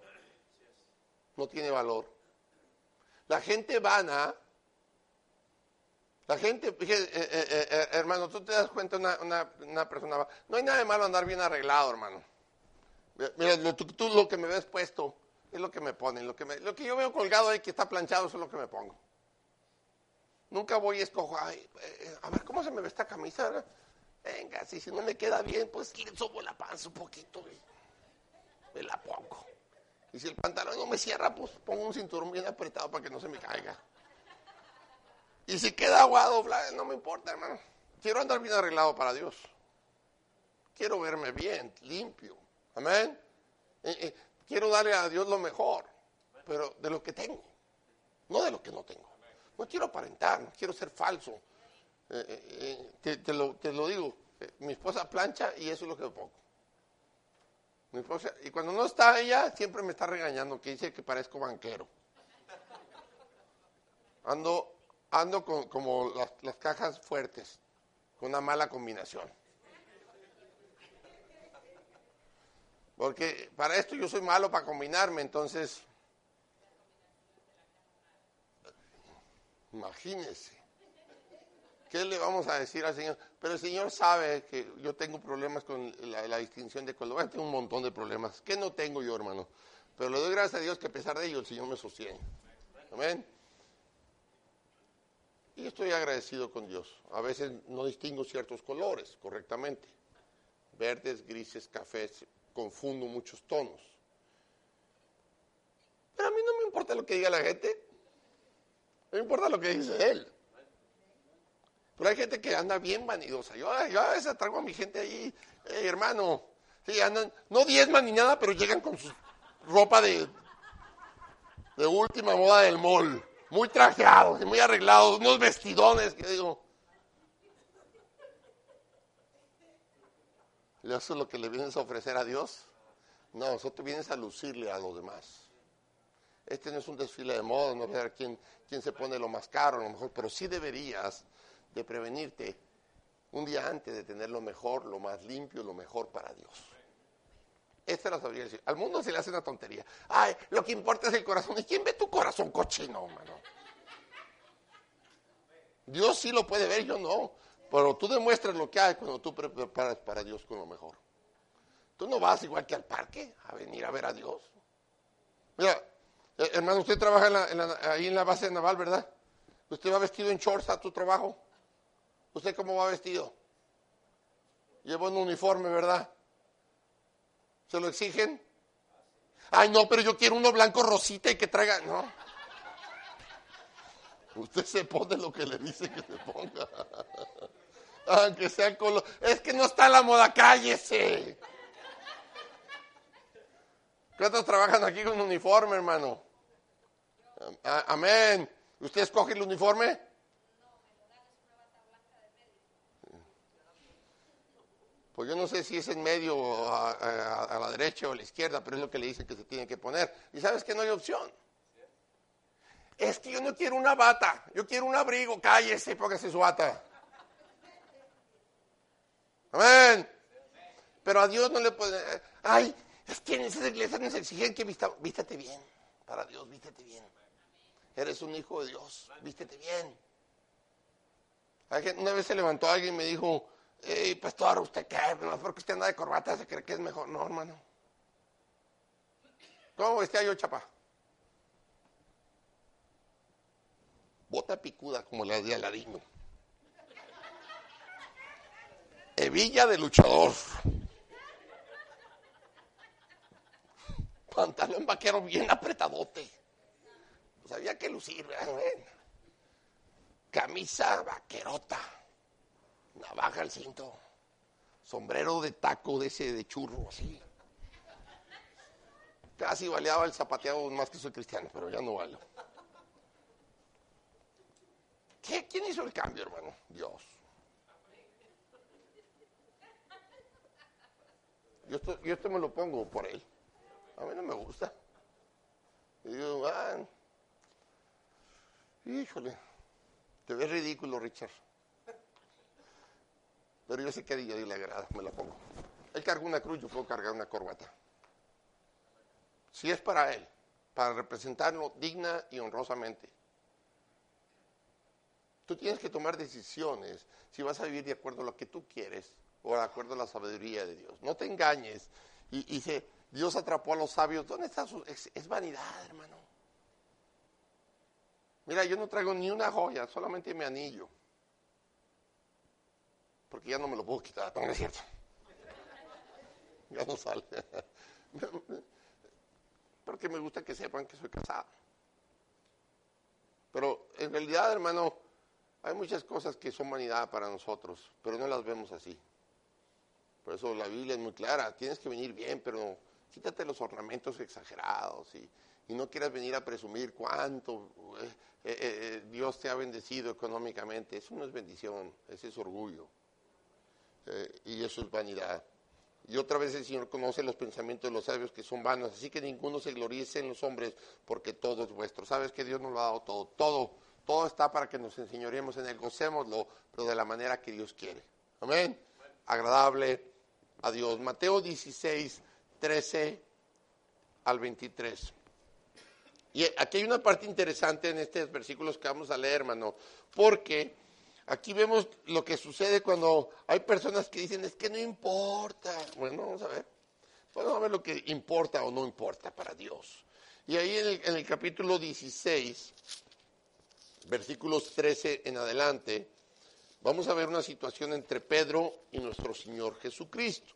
no tiene valor. La gente vana La gente, fíjate, eh, eh, eh, hermano, tú te das cuenta, una, una, una persona, va- no hay nada de malo andar bien arreglado, hermano. Mira, lo, tú, tú lo que me ves puesto es lo que me ponen, lo que, me, lo que yo veo colgado ahí que está planchado, eso es lo que me pongo. Nunca voy y escojo, ay, eh, a ver, ¿cómo se me ve esta camisa? ¿Verdad? Venga, si, si no me queda bien, pues le sobo la panza un poquito y me la pongo. Y si el pantalón no me cierra, pues pongo un cinturón bien apretado para que no se me caiga. Y si queda aguado, no me importa, hermano. Quiero andar bien arreglado para Dios. Quiero verme bien, limpio. Amén. Eh, eh, quiero darle a Dios lo mejor, pero de lo que tengo, no de lo que no tengo. No quiero aparentar, no quiero ser falso. Eh, eh, eh, te, te, lo, te lo digo, eh, mi esposa plancha y eso es lo que me pongo. Mi esposa, y cuando no está ella, siempre me está regañando, que dice que parezco banquero. Ando, ando con, como las, las cajas fuertes, con una mala combinación. Porque para esto yo soy malo para combinarme, entonces, imagínense, ¿qué le vamos a decir al Señor? Pero el Señor sabe que yo tengo problemas con la, la distinción de color. Bueno, tengo un montón de problemas. ¿Qué no tengo yo, hermano? Pero le doy gracias a Dios que a pesar de ello el Señor me sostiene. Amén. Y estoy agradecido con Dios. A veces no distingo ciertos colores correctamente. Verdes, grises, cafés, confundo muchos tonos. Pero a mí no me importa lo que diga la gente. No me importa lo que dice él. Pero hay gente que anda bien vanidosa. Yo, yo a veces traigo a mi gente ahí, hey, hermano, sí, andan, no diezman ni nada, pero llegan con su ropa de, de última moda del mall. Muy trajeados, muy arreglados, unos vestidones, que digo. ¿Y eso es lo que le vienes a ofrecer a Dios? No, nosotros vienes a lucirle a los demás. Este no es un desfile de moda, no es ver quién, quién se pone lo más caro, a lo mejor, pero sí deberías de prevenirte un día antes de tener lo mejor, lo más limpio, lo mejor para Dios. Esta es la sabiduría. Al mundo se le hace una tontería. Ay, lo que importa es el corazón. ¿Y quién ve tu corazón cochino, mano? Dios sí lo puede ver, yo no. Pero tú demuestras lo que hay cuando tú preparas para Dios con lo mejor. Tú no vas igual que al parque a venir a ver a Dios. Mira, eh, hermano, usted trabaja en la, en la, ahí en la base naval, ¿verdad? Usted va vestido en shorts a tu trabajo. ¿Usted cómo va vestido? Lleva un uniforme, ¿verdad? ¿Se lo exigen? Ay, no, pero yo quiero uno blanco rosita y que traiga... No. Usted se pone lo que le dice que se ponga. Aunque sea color... Es que no está a la moda, cállese. ¿Cuántos trabajan aquí con uniforme, hermano? Amén. ¿Usted escoge el uniforme? Pues yo no sé si es en medio, a, a, a la derecha o a la izquierda, pero es lo que le dicen que se tiene que poner. Y sabes que no hay opción. Es que yo no quiero una bata, yo quiero un abrigo. Cállese, póngase su bata. Amén. Pero a Dios no le puede... Ay, es que en esas iglesias nos exigen que vista, vístete bien. Para Dios, vístete bien. Eres un hijo de Dios, vístete bien. Una vez se levantó alguien y me dijo... Ey, pastor, ¿usted qué? No, porque usted anda de corbata, se cree que es mejor. No, hermano. ¿Cómo vestía yo, chapa? Bota picuda como la de Aladino. Hebilla de luchador. Pantalón vaquero bien apretadote. Pues había que lucir, ¿verdad? Camisa vaquerota. Navaja al cinto, sombrero de taco de ese de churro, así. Casi baleaba el zapateado más que soy cristiano, pero ya no vale. ¿Qué? ¿Quién hizo el cambio, hermano? Dios. Yo esto, yo esto me lo pongo por él. A mí no me gusta. Y digo, ah, híjole, te ves ridículo, Richard. Pero yo sé que a Dios le agrada, me la pongo. Él carga una cruz, yo puedo cargar una corbata. Si es para Él, para representarlo digna y honrosamente. Tú tienes que tomar decisiones si vas a vivir de acuerdo a lo que tú quieres o de acuerdo a la sabiduría de Dios. No te engañes y, y dice, Dios atrapó a los sabios. ¿Dónde está su...? Es, es vanidad, hermano. Mira, yo no traigo ni una joya, solamente mi anillo. Porque ya no me lo puedo quitar, ¿no es cierto? Ya no sale. Porque me gusta que sepan que soy casado. Pero en realidad, hermano, hay muchas cosas que son vanidad para nosotros, pero no las vemos así. Por eso la Biblia es muy clara. Tienes que venir bien, pero quítate los ornamentos exagerados y, y no quieras venir a presumir cuánto eh, eh, eh, Dios te ha bendecido económicamente. Eso no es bendición, ese es orgullo. Eh, y eso es vanidad. Y otra vez el Señor conoce los pensamientos de los sabios que son vanos, así que ninguno se gloriece en los hombres, porque todo es vuestro. Sabes que Dios nos lo ha dado todo, todo, todo está para que nos enseñoremos en él, gocémoslo, pero de la manera que Dios quiere. Amén. Agradable a Dios. Mateo dieciséis, trece al veintitrés. Y aquí hay una parte interesante en estos versículos que vamos a leer, hermano, porque aquí vemos lo que sucede cuando hay personas que dicen, es que no importa. Bueno, vamos a ver. Vamos a ver lo que importa o no importa para Dios. Y ahí en el, en el capítulo dieciséis, versículos trece en adelante, vamos a ver una situación entre Pedro y nuestro Señor Jesucristo.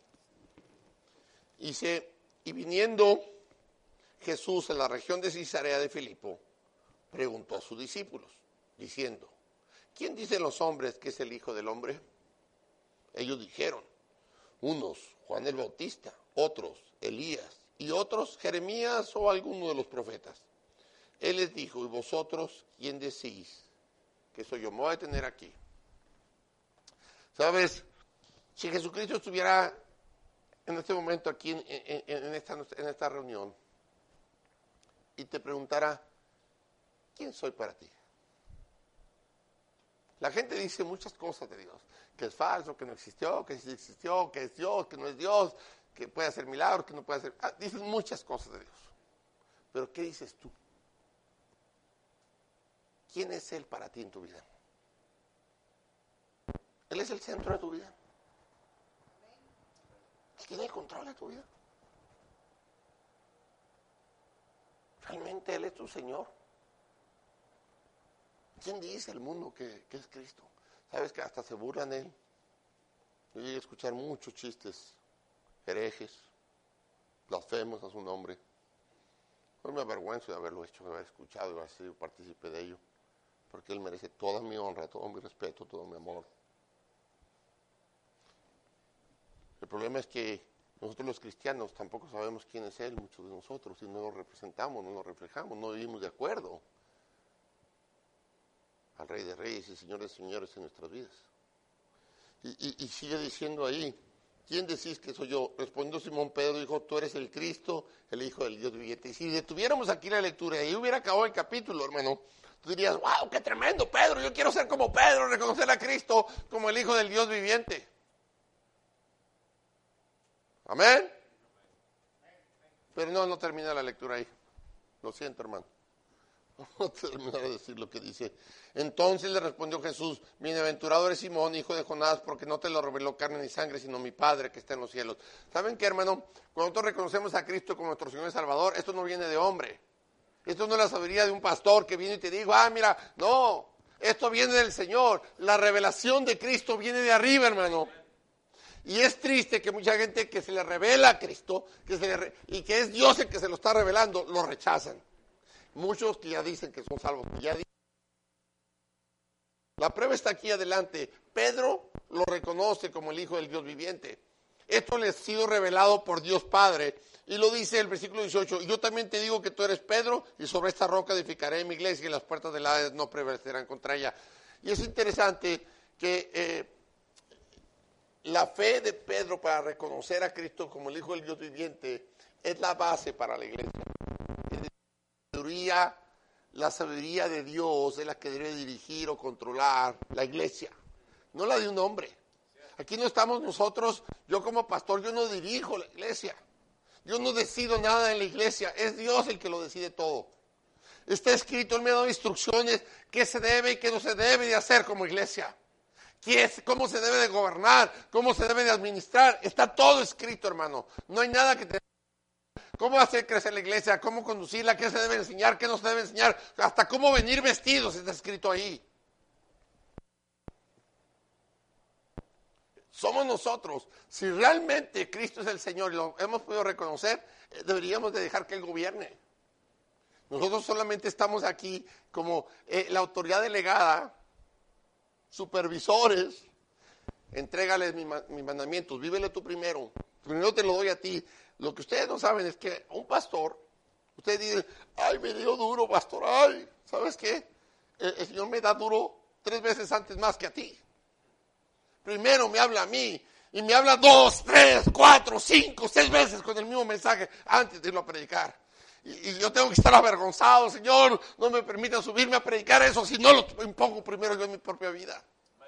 Dice, y viniendo Jesús en la región de Cesarea de Filipo, preguntó a sus discípulos, diciendo, ¿quién dicen los hombres que es el Hijo del Hombre? Ellos dijeron, unos Juan el Bautista, otros Elías, y otros Jeremías o alguno de los profetas. Él les dijo, ¿y vosotros quién decís que soy yo? Me voy a detener aquí. ¿Sabes? Si Jesucristo estuviera en este momento aquí en, en, en, esta, en esta reunión y te preguntara, ¿quién soy para ti? La gente dice muchas cosas de Dios, que es falso, que no existió, que sí existió, que es Dios, que no es Dios, que puede hacer milagros, que no puede hacer... Ah, dicen muchas cosas de Dios. Pero ¿qué dices tú? ¿Quién es Él para ti en tu vida? Él es el centro de tu vida. Él tiene el control de tu vida. Realmente Él es tu Señor. ¿Quién dice el mundo que, que es Cristo? ¿Sabes que hasta se burlan de Él? Yo llegué a escuchar muchos chistes, herejes, blasfemos a su nombre. No me avergüenzo de haberlo hecho, de haber escuchado, de haber sido partícipe de ello, porque Él merece toda mi honra, todo mi respeto, todo mi amor. El problema es que nosotros los cristianos tampoco sabemos quién es Él, muchos de nosotros, y no lo representamos, no lo reflejamos, no vivimos de acuerdo al Rey de Reyes y Señor de Señores en nuestras vidas. Y, y, y sigue diciendo ahí, ¿quién decís que soy yo? Respondió Simón Pedro, dijo, tú eres el Cristo, el Hijo del Dios viviente. Y si detuviéramos aquí la lectura y hubiera acabado el capítulo, hermano, tú dirías, wow, qué tremendo, Pedro, yo quiero ser como Pedro, reconocer a Cristo como el Hijo del Dios viviente. Amén. Pero no, no termina la lectura ahí. Lo siento, hermano. Vamos a terminar de decir lo que dice. Entonces le respondió Jesús, bienaventurado eres Simón, hijo de Jonás, porque no te lo reveló carne ni sangre, sino mi Padre que está en los cielos. ¿Saben qué, hermano? Cuando nosotros reconocemos a Cristo como nuestro Señor y Salvador, esto no viene de hombre. Esto no es la sabiduría de un pastor que viene y te dijo, ah, mira, no, esto viene del Señor. La revelación de Cristo viene de arriba, hermano. Y es triste que mucha gente que se le revela a Cristo que se le re- y que es Dios el que se lo está revelando, lo rechazan. Muchos que ya dicen que son salvos, que ya dicen. La prueba está aquí adelante. Pedro lo reconoce como el Hijo del Dios viviente. Esto le ha sido revelado por Dios Padre. Y lo dice el versículo dieciocho. Yo también te digo que tú eres Pedro y sobre esta roca edificaré mi iglesia y las puertas del Hades no prevalecerán contra ella. Y es interesante que eh, la fe de Pedro para reconocer a Cristo como el Hijo del Dios viviente es la base para la iglesia. La sabiduría, la sabiduría de Dios es la que debe dirigir o controlar la iglesia, no la de un hombre. Aquí no estamos nosotros, yo como pastor, yo no dirijo la iglesia. Yo no decido nada en la iglesia, es Dios el que lo decide todo. Está escrito, Él me ha dado instrucciones, qué se debe y qué no se debe de hacer como iglesia. ¿Qué es, cómo se debe de gobernar, cómo se debe de administrar. Está todo escrito, hermano. No hay nada que te... ¿Cómo hacer crecer la iglesia? ¿Cómo conducirla? ¿Qué se debe enseñar? ¿Qué no se debe enseñar? Hasta cómo venir vestidos está escrito ahí. Somos nosotros. Si realmente Cristo es el Señor y lo hemos podido reconocer, deberíamos de dejar que Él gobierne. Nosotros solamente estamos aquí como eh, la autoridad delegada, supervisores. Entrégales mis mi mandamientos, vívelo tú primero. Primero te lo doy a ti. Lo que ustedes no saben es que un pastor, ustedes dicen, ay, me dio duro, pastor, ay, ¿sabes qué? El, el Señor me da duro tres veces antes más que a ti. Primero me habla a mí y me habla dos, tres, cuatro, cinco, seis veces con el mismo mensaje antes de irlo a predicar. Y, y yo tengo que estar avergonzado, Señor, no me permita subirme a predicar eso si no lo impongo primero yo en mi propia vida.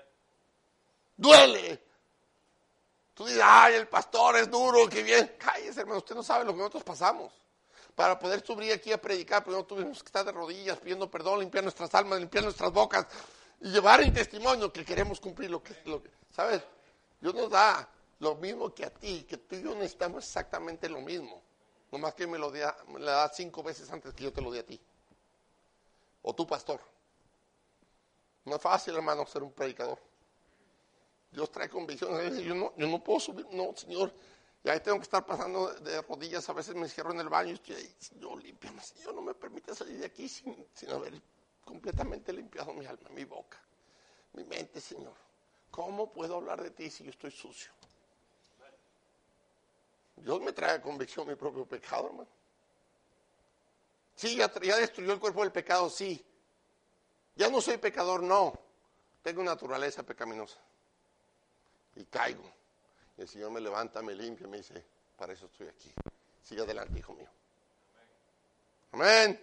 Duele. Tú dices, ay, el pastor es duro, qué bien. Cállese, hermano, usted no sabe lo que nosotros pasamos. Para poder subir aquí a predicar, primero tuvimos que estar de rodillas, pidiendo perdón, limpiar nuestras almas, limpiar nuestras bocas y llevar en testimonio que queremos cumplir lo que, lo que ¿sabes? Dios nos da lo mismo que a ti, que tú y yo necesitamos exactamente lo mismo. Nomás que me lo da, me lo da cinco veces antes que yo te lo dé a ti. O tu pastor. No es fácil, hermano, ser un predicador. Dios trae convicción. Yo no, yo no puedo subir, no, Señor. Y ahí tengo que estar pasando de, de rodillas. A veces me encierro en el baño y estoy ahí, Señor, límpiame. Señor, no me permite salir de aquí sin, sin haber completamente limpiado mi alma, mi boca, mi mente, Señor. ¿Cómo puedo hablar de ti si yo estoy sucio? Dios me trae a convicción mi propio pecado, hermano. Sí, ya, ya destruyó el cuerpo del pecado, sí. Ya no soy pecador, no. Tengo naturaleza pecaminosa. Y caigo. Y el Señor me levanta, me limpia y me dice, para eso estoy aquí. Sigue adelante, hijo mío. Amén.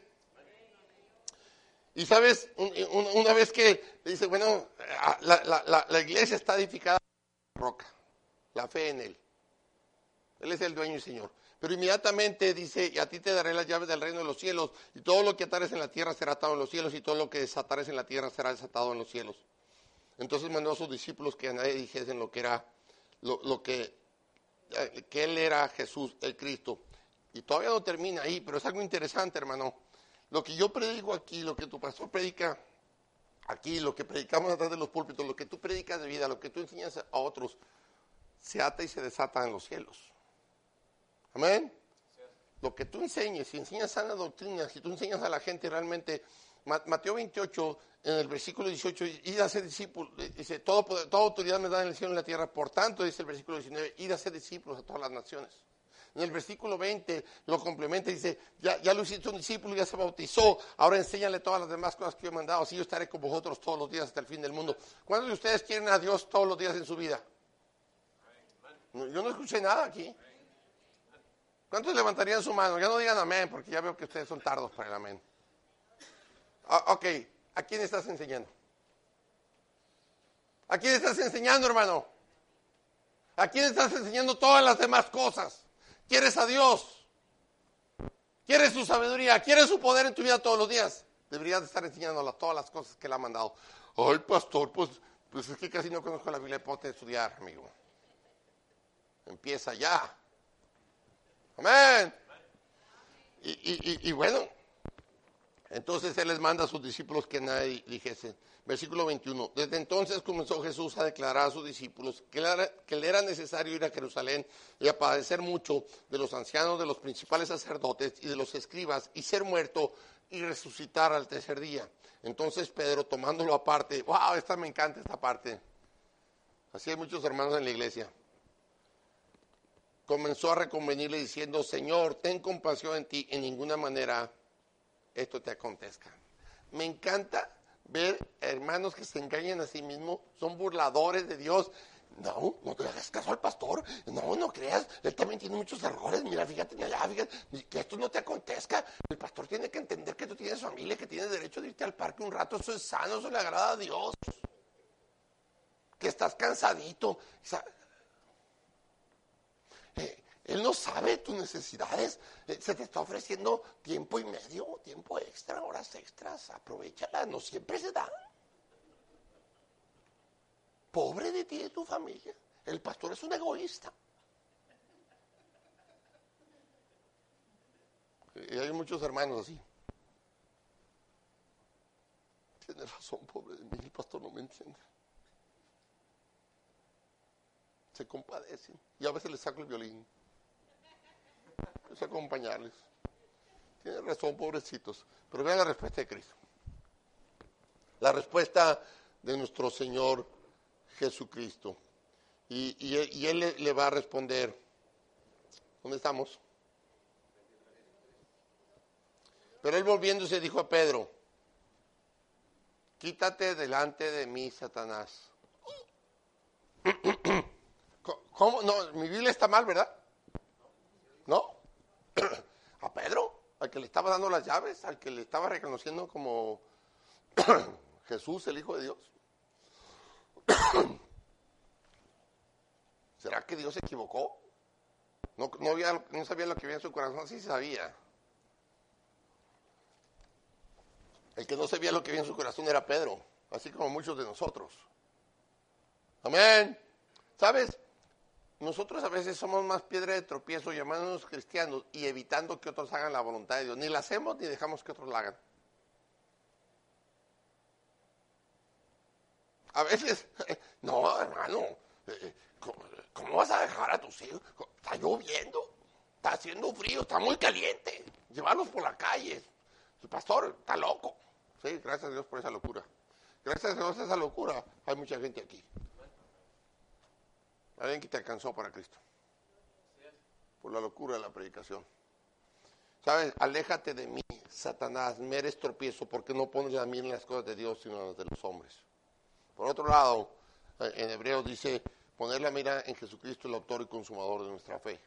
Y sabes, un, un, una vez que dice, bueno, la, la, la, la iglesia está edificada en la roca, la fe en Él. Él es el dueño y Señor. Pero inmediatamente dice, y a ti te daré las llaves del reino de los cielos, y todo lo que atares en la tierra será atado en los cielos, y todo lo que desatares en la tierra será desatado en los cielos. Entonces mandó a sus discípulos que a nadie dijesen lo que era, lo, lo que, que Él era Jesús, el Cristo. Y todavía no termina ahí, pero es algo interesante, hermano. Lo que yo predico aquí, lo que tu pastor predica aquí, lo que predicamos atrás de los púlpitos, lo que tú predicas de vida, lo que tú enseñas a otros, se ata y se desata en los cielos. Amén. Lo que tú enseñes, si enseñas sana doctrina, si tú enseñas a la gente realmente, Mateo veintiocho, en el versículo dieciocho, id a ser discípulos, dice, todo, toda autoridad me da en el cielo y en la tierra, por tanto, dice el versículo diecinueve, id a ser discípulos a todas las naciones. En el versículo veinte lo complementa y dice, ya, ya lo hiciste un discípulo, ya se bautizó, ahora enséñale todas las demás cosas que yo he mandado, así yo estaré con vosotros todos los días hasta el fin del mundo. ¿Cuántos de ustedes quieren a Dios todos los días en su vida? No, yo no escuché nada aquí. ¿Cuántos levantarían su mano? Ya no digan amén, porque ya veo que ustedes son tardos para el amén. Ah, ok, ¿a quién estás enseñando? ¿A quién estás enseñando, hermano? ¿A quién estás enseñando todas las demás cosas? ¿Quieres a Dios? ¿Quieres su sabiduría? ¿Quieres su poder en tu vida todos los días? Deberías de estar enseñándola todas las cosas que Él ha mandado. Ay, pastor, pues, pues es que casi no conozco la Biblia, ponte a estudiar, amigo. Empieza ya. Amén. Y, y, y, y bueno, entonces Él les manda a sus discípulos que nadie dijese. Versículo veintiuno. Desde entonces comenzó Jesús a declarar a sus discípulos que, era, que le era necesario ir a Jerusalén y a padecer mucho de los ancianos, de los principales sacerdotes y de los escribas, y ser muerto y resucitar al tercer día. Entonces Pedro, tomándolo aparte, wow, esta me encanta esta parte. Así hay muchos hermanos en la iglesia. Comenzó a reconvenirle diciendo, Señor, ten compasión en ti, en ninguna manera esto te acontezca. Me encanta ver hermanos que se engañan a sí mismos, son burladores de Dios. No, no te hagas caso al pastor, no, no creas, él también tiene muchos errores, mira, fíjate, mira, fíjate, que esto no te acontezca. El pastor tiene que entender que tú tienes familia, que tienes derecho de irte al parque un rato, eso es sano, eso le agrada a Dios. Que estás cansadito. Eh, Él no sabe tus necesidades. Se te está ofreciendo tiempo y medio, tiempo extra, horas extras. Aprovéchalas, no siempre se dan. Pobre de ti y de tu familia. El pastor es un egoísta. Y hay muchos hermanos así. Tiene razón, pobre de mí, el pastor no me entiende. Se compadecen. Y a veces les saco el violín. Es acompañarles. Tienen razón, pobrecitos. Pero vean la respuesta de Cristo. La respuesta de nuestro Señor Jesucristo. Y, y, y Él le, le va a responder. ¿Dónde estamos? Pero Él volviéndose dijo a Pedro: quítate delante de mí, Satanás. ¿Cómo? No, mi Biblia está mal, ¿verdad? ¿No? A Pedro, al que le estaba dando las llaves, al que le estaba reconociendo como Jesús, el Hijo de Dios. ¿Será que Dios se equivocó? No, no, había, no sabía lo que había en su corazón, sí sabía. El que no sabía lo que había en su corazón era Pedro, así como muchos de nosotros. Amén. ¿Sabes? Nosotros a veces somos más piedra de tropiezo llamándonos cristianos y evitando que otros hagan la voluntad de Dios. Ni la hacemos ni dejamos que otros la hagan. A veces, no, hermano, ¿cómo, cómo vas a dejar a tus hijos? Está lloviendo, está haciendo frío, está muy caliente. Llevarlos por la calle. El pastor está loco. Sí, gracias a Dios por esa locura. Gracias a Dios por esa locura hay mucha gente aquí. Alguien que te alcanzó para Cristo. Por la locura de la predicación. ¿Sabes? Aléjate de mí, Satanás, me eres tropiezo porque no pones la mira en las cosas de Dios sino en las de los hombres. Por otro lado, en Hebreos dice, poner la mira en Jesucristo, el autor y consumador de nuestra fe.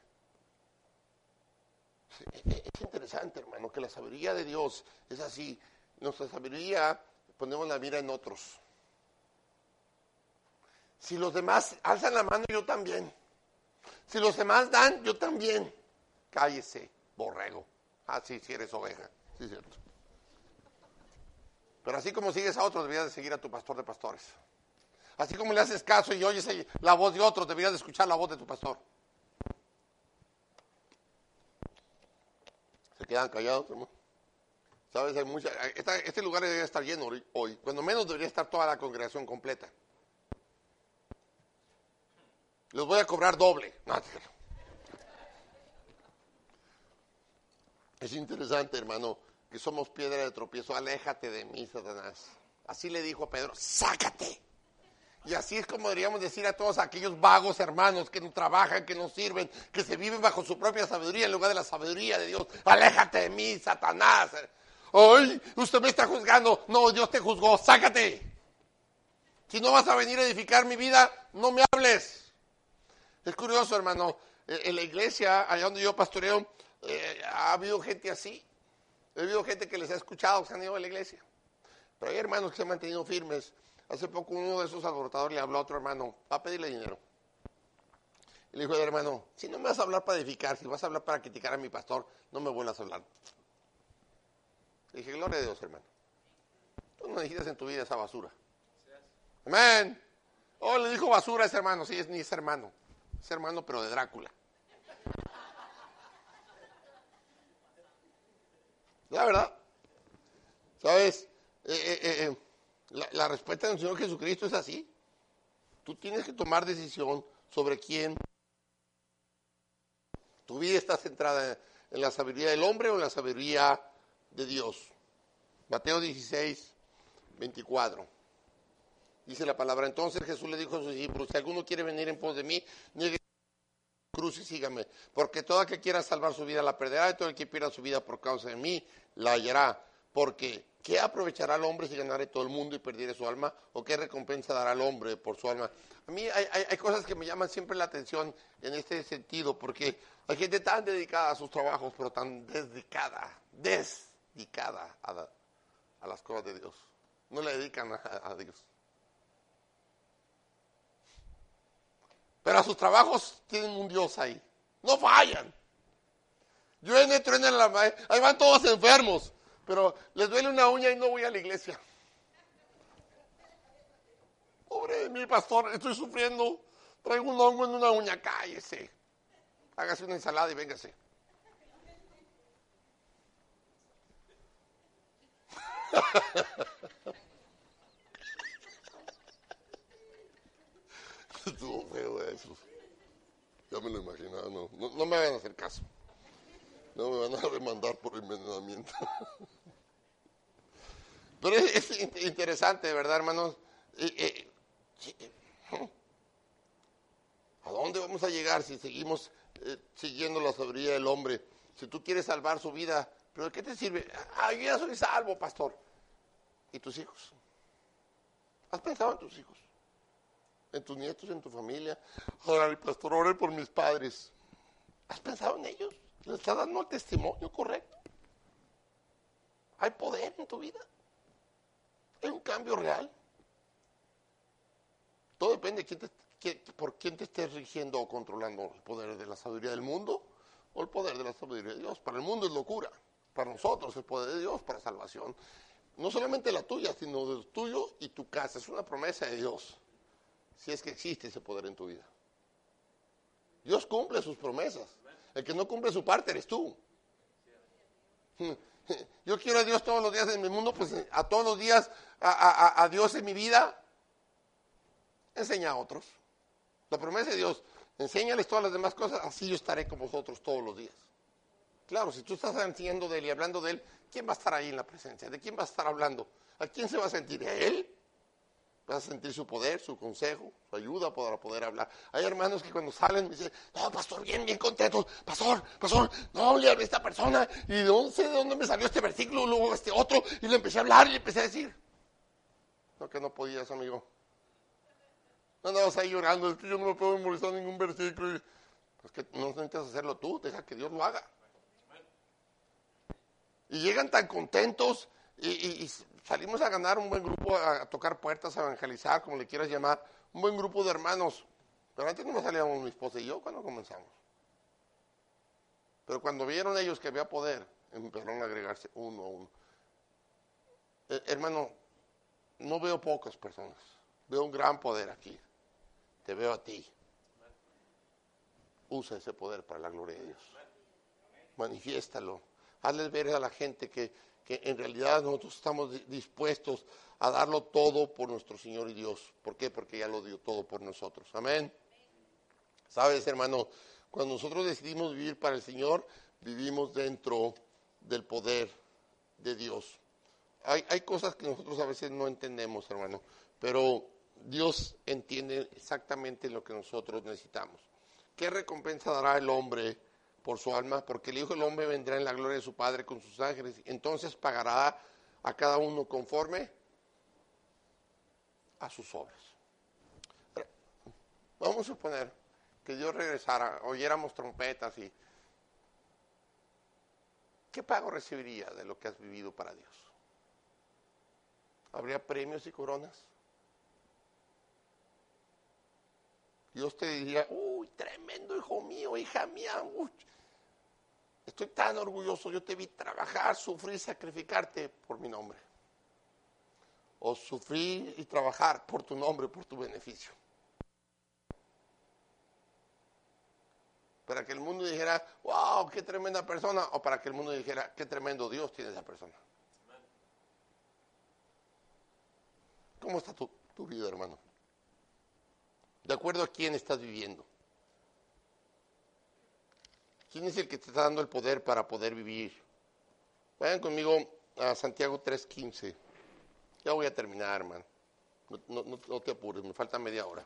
Es interesante, hermano, que la sabiduría de Dios es así. Nuestra sabiduría, ponemos la mira en otros. Si los demás alzan la mano, yo también. Si los demás dan, yo también. Cállese, borrego. Ah, sí, si eres oveja. Sí, cierto. Pero así como sigues a otros, deberías de seguir a tu pastor de pastores. Así como le haces caso y oyes la voz de otros, deberías de escuchar la voz de tu pastor. ¿Se quedan callados, hermano? ¿Sabes? Hay mucha, esta, este lugar debería estar lleno hoy. Cuando menos debería estar toda la congregación completa. Les voy a cobrar doble. No, es interesante, hermano, que somos piedra de tropiezo. Aléjate de mí, Satanás. Así le dijo a Pedro, sácate. Y así es como deberíamos decir a todos aquellos vagos hermanos que no trabajan, que no sirven, que se viven bajo su propia sabiduría en lugar de la sabiduría de Dios. Aléjate de mí, Satanás. Ay, usted me está juzgando. No, Dios te juzgó. Sácate. Si no vas a venir a edificar mi vida, no me hables. Es curioso, hermano, en la iglesia, allá donde yo pastoreo, eh, ha habido gente así. Ha habido gente que les ha escuchado, que se han ido a la iglesia. Pero hay hermanos que se han mantenido firmes. Hace poco uno de esos alborotadores le habló a otro hermano para pedirle dinero. Y le dijo, hermano, si no me vas a hablar para edificar, si vas a hablar para criticar a mi pastor, no me vuelvas a hablar. Le dije, gloria a Dios, hermano. Tú no necesitas en tu vida esa basura. Amén. Oh, le dijo basura a ese hermano. Sí, es ni ese hermano. Es hermano, pero de Drácula. La verdad. ¿Sabes? Eh, eh, eh, la, la respuesta del Señor Jesucristo es así. Tú tienes que tomar decisión sobre quién. Tu vida está centrada en la sabiduría del hombre o en la sabiduría de Dios. Mateo dieciséis, veinticuatro. Dice la palabra, entonces Jesús le dijo a sus discípulos, si alguno quiere venir en pos de mí, niegue su cruz y sígame, porque todo el que quiera salvar su vida la perderá, y todo el que pierda su vida por causa de mí la hallará. Porque, ¿qué aprovechará el hombre si ganare todo el mundo y perdiere su alma? ¿O qué recompensa dará al hombre por su alma? A mí hay, hay, hay cosas que me llaman siempre la atención en este sentido, porque hay gente tan dedicada a sus trabajos, pero tan dedicada, dedicada a, la, a las cosas de Dios. No le dedican a, a Dios. Pero a sus trabajos tienen un Dios ahí. No fallan. Llueve, truena la ma- ahí van todos enfermos. Pero les duele una uña y no voy a la iglesia. Pobre de mi pastor, estoy sufriendo. Traigo un hongo en una uña, cállese. Hágase una ensalada y véngase. Estuvo feo eso. Ya me lo imaginaba, no, no, no me van a hacer caso. No me van a demandar por envenenamiento. Pero es, es interesante, ¿verdad, hermanos? Eh, eh, eh, ¿A dónde vamos a llegar si seguimos eh, siguiendo la sabiduría del hombre? Si tú quieres salvar su vida, ¿pero de qué te sirve? Ah, yo ya soy salvo, pastor. ¿Y tus hijos? ¿Has pensado en tus hijos? ¿En tus nietos, en tu familia? Ay, pastor, oré por mis padres. ¿Has pensado en ellos? ¿Les estás dando el testimonio correcto? ¿Hay poder en tu vida? ¿Hay un cambio real? Todo depende de quién te, quién, por quién te estés rigiendo o controlando, el poder de la sabiduría del mundo o el poder de la sabiduría de Dios. Para el mundo es locura, para nosotros el poder de Dios para salvación. No solamente la tuya, sino del tuyo y tu casa. Es una promesa de Dios, si es que existe ese poder en tu vida. Dios cumple sus promesas. El que no cumple su parte eres tú. Yo quiero a Dios todos los días en mi mundo, pues a todos los días a, a, a Dios en mi vida. Enseña a otros. La promesa de Dios, enséñales todas las demás cosas, así yo estaré con vosotros todos los días. Claro, si tú estás enseñando de Él y hablando de Él, ¿quién va a estar ahí en la presencia? ¿De quién va a estar hablando? ¿A quién se va a sentir? ¿De Él? Vas a sentir su poder, su consejo, su ayuda para poder hablar. Hay hermanos que cuando salen me dicen, no, pastor, bien, bien contentos. Pastor, pastor, no, le hablé a esta persona. Y de dónde sé de dónde me salió este versículo, luego este otro. Y le empecé a hablar y le empecé a decir. No, que no podías, amigo. No andabas ahí llorando, es que yo no me puedo memorizar ningún versículo. Pues que no necesitas hacerlo tú, deja que Dios lo haga. Y llegan tan contentos y, y, y salimos a ganar un buen grupo, a tocar puertas, a evangelizar, como le quieras llamar, un buen grupo de hermanos. Pero antes no me salíamos mi esposa y yo cuando comenzamos. Pero cuando vieron ellos que había poder, empezaron a agregarse uno a uno. Eh, hermano, no veo pocas personas, veo un gran poder aquí. Te veo a ti. Usa ese poder para la gloria de Dios. Manifiéstalo. Hazles ver a la gente que, que en realidad nosotros estamos dispuestos a darlo todo por nuestro Señor y Dios. ¿Por qué? Porque ya lo dio todo por nosotros. Amén. Sabes, hermano, cuando nosotros decidimos vivir para el Señor, vivimos dentro del poder de Dios. Hay, hay cosas que nosotros a veces no entendemos, hermano, pero Dios entiende exactamente lo que nosotros necesitamos. ¿Qué recompensa dará el hombre por su alma? Porque el Hijo del Hombre vendrá en la gloria de su Padre con sus ángeles. Entonces pagará a cada uno conforme a sus obras. Vamos a suponer que Dios regresara, oyéramos trompetas y... ¿Qué pago recibiría de lo que has vivido para Dios? ¿Habría premios y coronas? Dios te diría, uy, tremendo hijo mío, hija mía, uy, estoy tan orgulloso, yo te vi trabajar, sufrir, sacrificarte por mi nombre. O sufrir y trabajar por tu nombre, por tu beneficio. Para que el mundo dijera, wow, qué tremenda persona, o para que el mundo dijera, qué tremendo Dios tiene esa persona. ¿Cómo está tu, tu vida, hermano? ¿De acuerdo a quién estás viviendo? ¿Quién es el que te está dando el poder para poder vivir? Vayan conmigo a Santiago tres quince. Ya voy a terminar, hermano. No, no, no, no te apures, me falta media hora.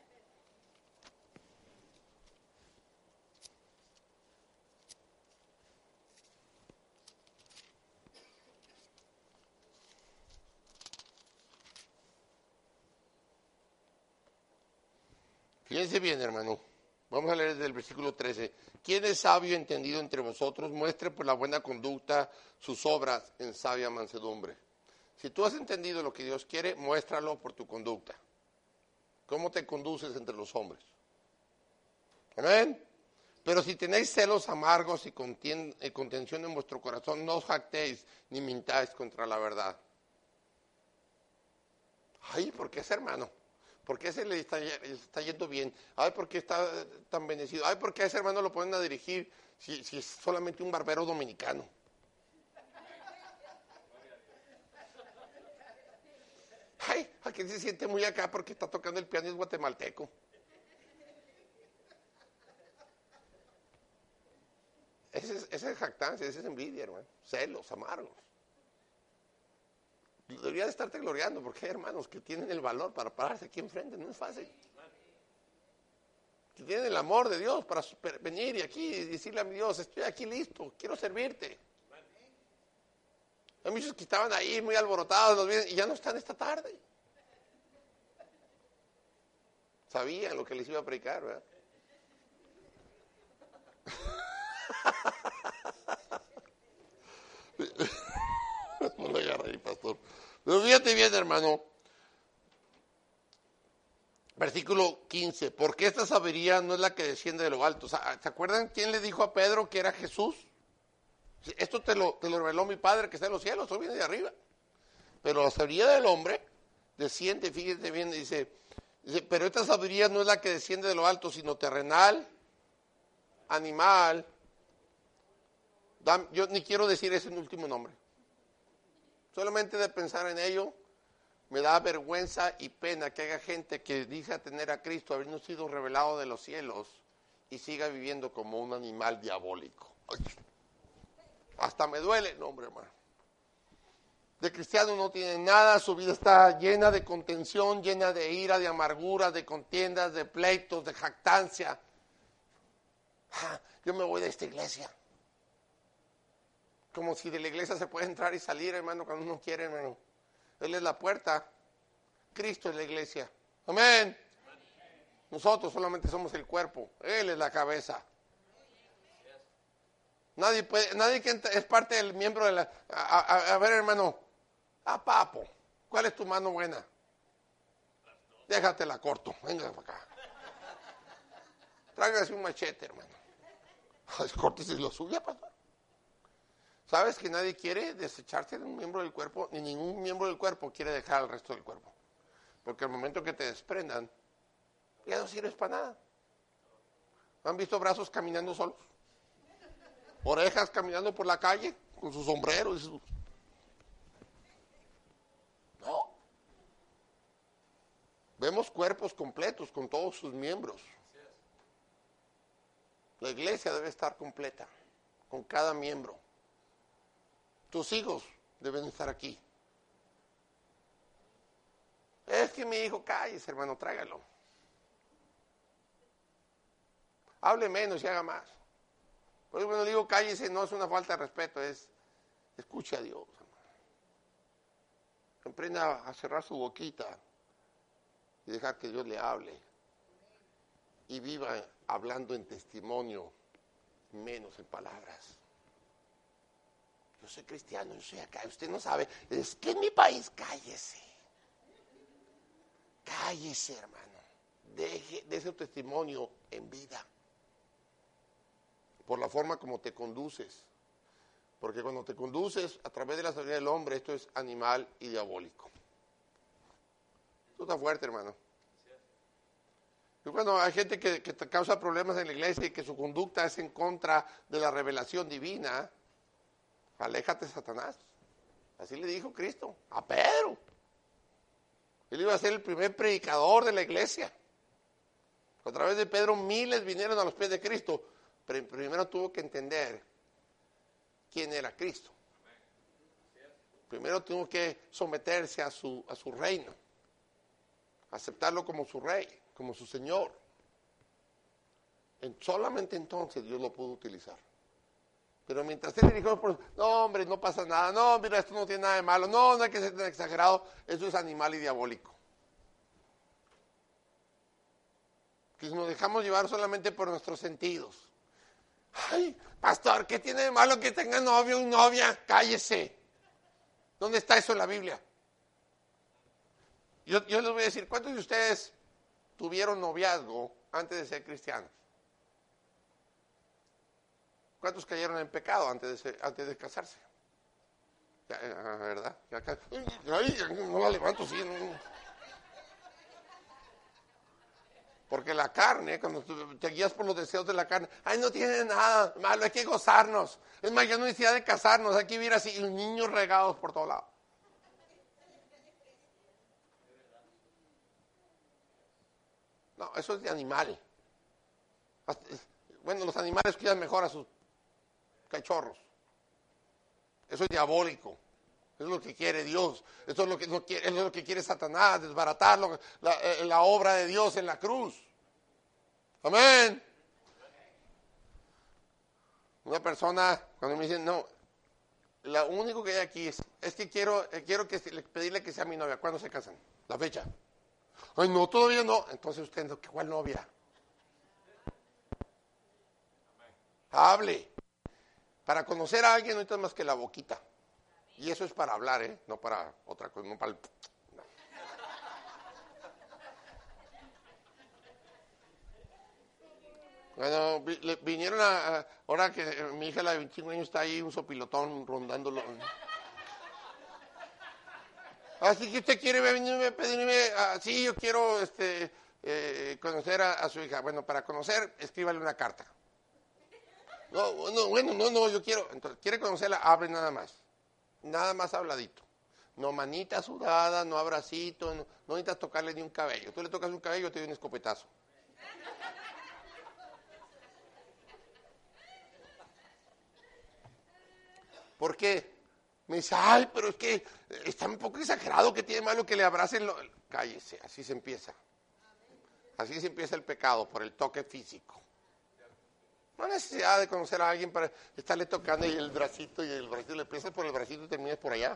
Fíjense bien, hermano. Vamos a leer desde el versículo trece. ¿Quién es sabio y entendido entre vosotros? Muestre por la buena conducta sus obras en sabia mansedumbre. Si tú has entendido lo que Dios quiere, muéstralo por tu conducta. ¿Cómo te conduces entre los hombres? Amén. Pero si tenéis celos amargos y contien- eh, contención en vuestro corazón, no os jactéis ni mintáis contra la verdad. Ay, ¿por qué ese hermano? ¿Por qué ese le está, le está yendo bien? Ay, ¿por qué está tan bendecido? Ay, ¿por qué a ese hermano lo ponen a dirigir si, si es solamente un barbero dominicano? Ay, aquí se siente muy acá porque está tocando el piano y es guatemalteco. Ese es, esa es jactancia, esa es envidia, hermano. Celos amargos. Debería de estarte gloriando porque hay hermanos que tienen el valor para pararse aquí enfrente, no es fácil. Que tienen el amor de Dios para venir y aquí y decirle a mi Dios, estoy aquí listo, quiero servirte. Hay muchos que estaban ahí muy alborotados y ya no están esta tarde. Sabían lo que les iba a predicar, ¿verdad? No me agarra ahí, pastor. Pero fíjate bien, hermano. Versículo quince. Porque esta sabiduría no es la que desciende de lo alto. ¿Se acuerdan quién le dijo a Pedro que era Jesús? Esto te lo, te lo reveló mi Padre que está en los cielos, esto viene de arriba. Pero la sabiduría del hombre desciende, fíjate bien, dice, dice, pero esta sabiduría no es la que desciende de lo alto, sino terrenal, animal. Yo ni quiero decir ese último nombre. Solamente de pensar en ello, me da vergüenza y pena que haya gente que dice tener a Cristo, habiendo sido revelado de los cielos, y siga viviendo como un animal diabólico. Ay, hasta me duele el nombre, hermano. De cristiano no tiene nada, su vida está llena de contención, llena de ira, de amargura, de contiendas, de pleitos, de jactancia. Ah, yo me voy de esta iglesia. Como si de la iglesia se puede entrar y salir, hermano, cuando uno quiere, hermano. Él es la puerta. Cristo es la iglesia. Amén. Nosotros solamente somos el cuerpo. Él es la cabeza. Nadie puede, nadie que es parte del miembro de la... A, a, a ver, hermano. Ah, papo. ¿Cuál es tu mano buena? Déjatela corto. Venga para acá. Tráigase un machete, hermano. Córtese lo suya, pastor. ¿Sabes que nadie quiere desecharse de un miembro del cuerpo? Ni ningún miembro del cuerpo quiere dejar al resto del cuerpo. Porque al momento que te desprendan, ya no sirves para nada. ¿Han visto brazos caminando solos? Orejas caminando por la calle con sus sombreros y sus... No. Vemos cuerpos completos con todos sus miembros. La iglesia debe estar completa, con cada miembro. Tus hijos deben estar aquí. Es que mi hijo, cállese, hermano, tráigalo. Hable menos y haga más. Por eso cuando digo cállese no es una falta de respeto, es escuche a Dios. Aprenda a cerrar su boquita y dejar que Dios le hable. Y viva hablando en testimonio, menos en palabras. Yo soy cristiano, yo soy acá, usted no sabe. Es que en mi país, cállese. Cállese, hermano. Deje, de ese testimonio en vida. Por la forma como te conduces. Porque cuando te conduces a través de la sabiduría del hombre, esto es animal y diabólico. Esto está fuerte, hermano. Y cuando hay gente que, que te causa problemas en la iglesia y que su conducta es en contra de la revelación divina, aléjate, Satanás. Así le dijo Cristo a Pedro. Él iba a ser el primer predicador de la iglesia. A través de Pedro miles vinieron a los pies de Cristo. Pero primero tuvo que entender quién era Cristo. Primero tuvo que someterse a su, a su reino. Aceptarlo como su rey, como su señor. En, solamente entonces Dios lo pudo utilizar. Pero mientras él dijo, no hombre, no pasa nada, no, mira, esto no tiene nada de malo, no, no hay que ser tan exagerado, eso es animal y diabólico. Que nos dejamos llevar solamente por nuestros sentidos. Ay, pastor, ¿qué tiene de malo que tenga novio o novia? Cállese. ¿Dónde está eso en la Biblia? Yo, yo les voy a decir, ¿cuántos de ustedes tuvieron noviazgo antes de ser cristianos? ¿Cuántos cayeron en pecado antes de, antes de casarse? Ya, ¿verdad? Ya, ay, no la levanto, sí. No. Porque la carne, cuando te guías por los deseos de la carne, ay, no tiene nada malo, hay que gozarnos. Es más, ya no hay necesidad de casarnos, hay que vivir así, los niños regados por todos lados. No, eso es de animal. Bueno, los animales cuidan mejor a sus cachorros. Eso es diabólico. Eso es lo que quiere Dios. Eso es lo que, no quiere, eso es lo que quiere Satanás, desbaratar lo, la, la obra de Dios en la cruz. Amén. Una persona, cuando me dicen, no, lo único que hay aquí es, es que quiero, quiero que, pedirle que sea mi novia. ¿Cuándo se casan? La fecha. Ay, no, todavía no. Entonces usted, ¿cuál novia? Hable. Para conocer a alguien no necesitas más que la boquita. Y eso es para hablar, ¿eh? No para otra cosa, no para el... No. Bueno, vi, le, vinieron a, a... Ahora que mi hija, la de veinticinco años, está ahí, un sopilotón rondándolo. Así que usted quiere venirme, pedirme... Uh, sí, yo quiero este, eh, conocer a, a su hija. Bueno, para conocer, escríbale una carta. No, no, bueno, no, no, yo quiero... Entonces, ¿quiere conocerla? Hable nada más. Nada más habladito. No manita sudada, no abracito, no, no necesitas tocarle ni un cabello. Tú le tocas un cabello, te doy un escopetazo. ¿Por qué? Me dice, ay, pero es que está un poco exagerado, que tiene malo que le abracen. Lo... Cállese, así se empieza. Así se empieza el pecado, por el toque físico. No hay necesidad de conocer a alguien para estarle tocando y el bracito y el bracito. Le empiezas por el bracito y terminas por allá.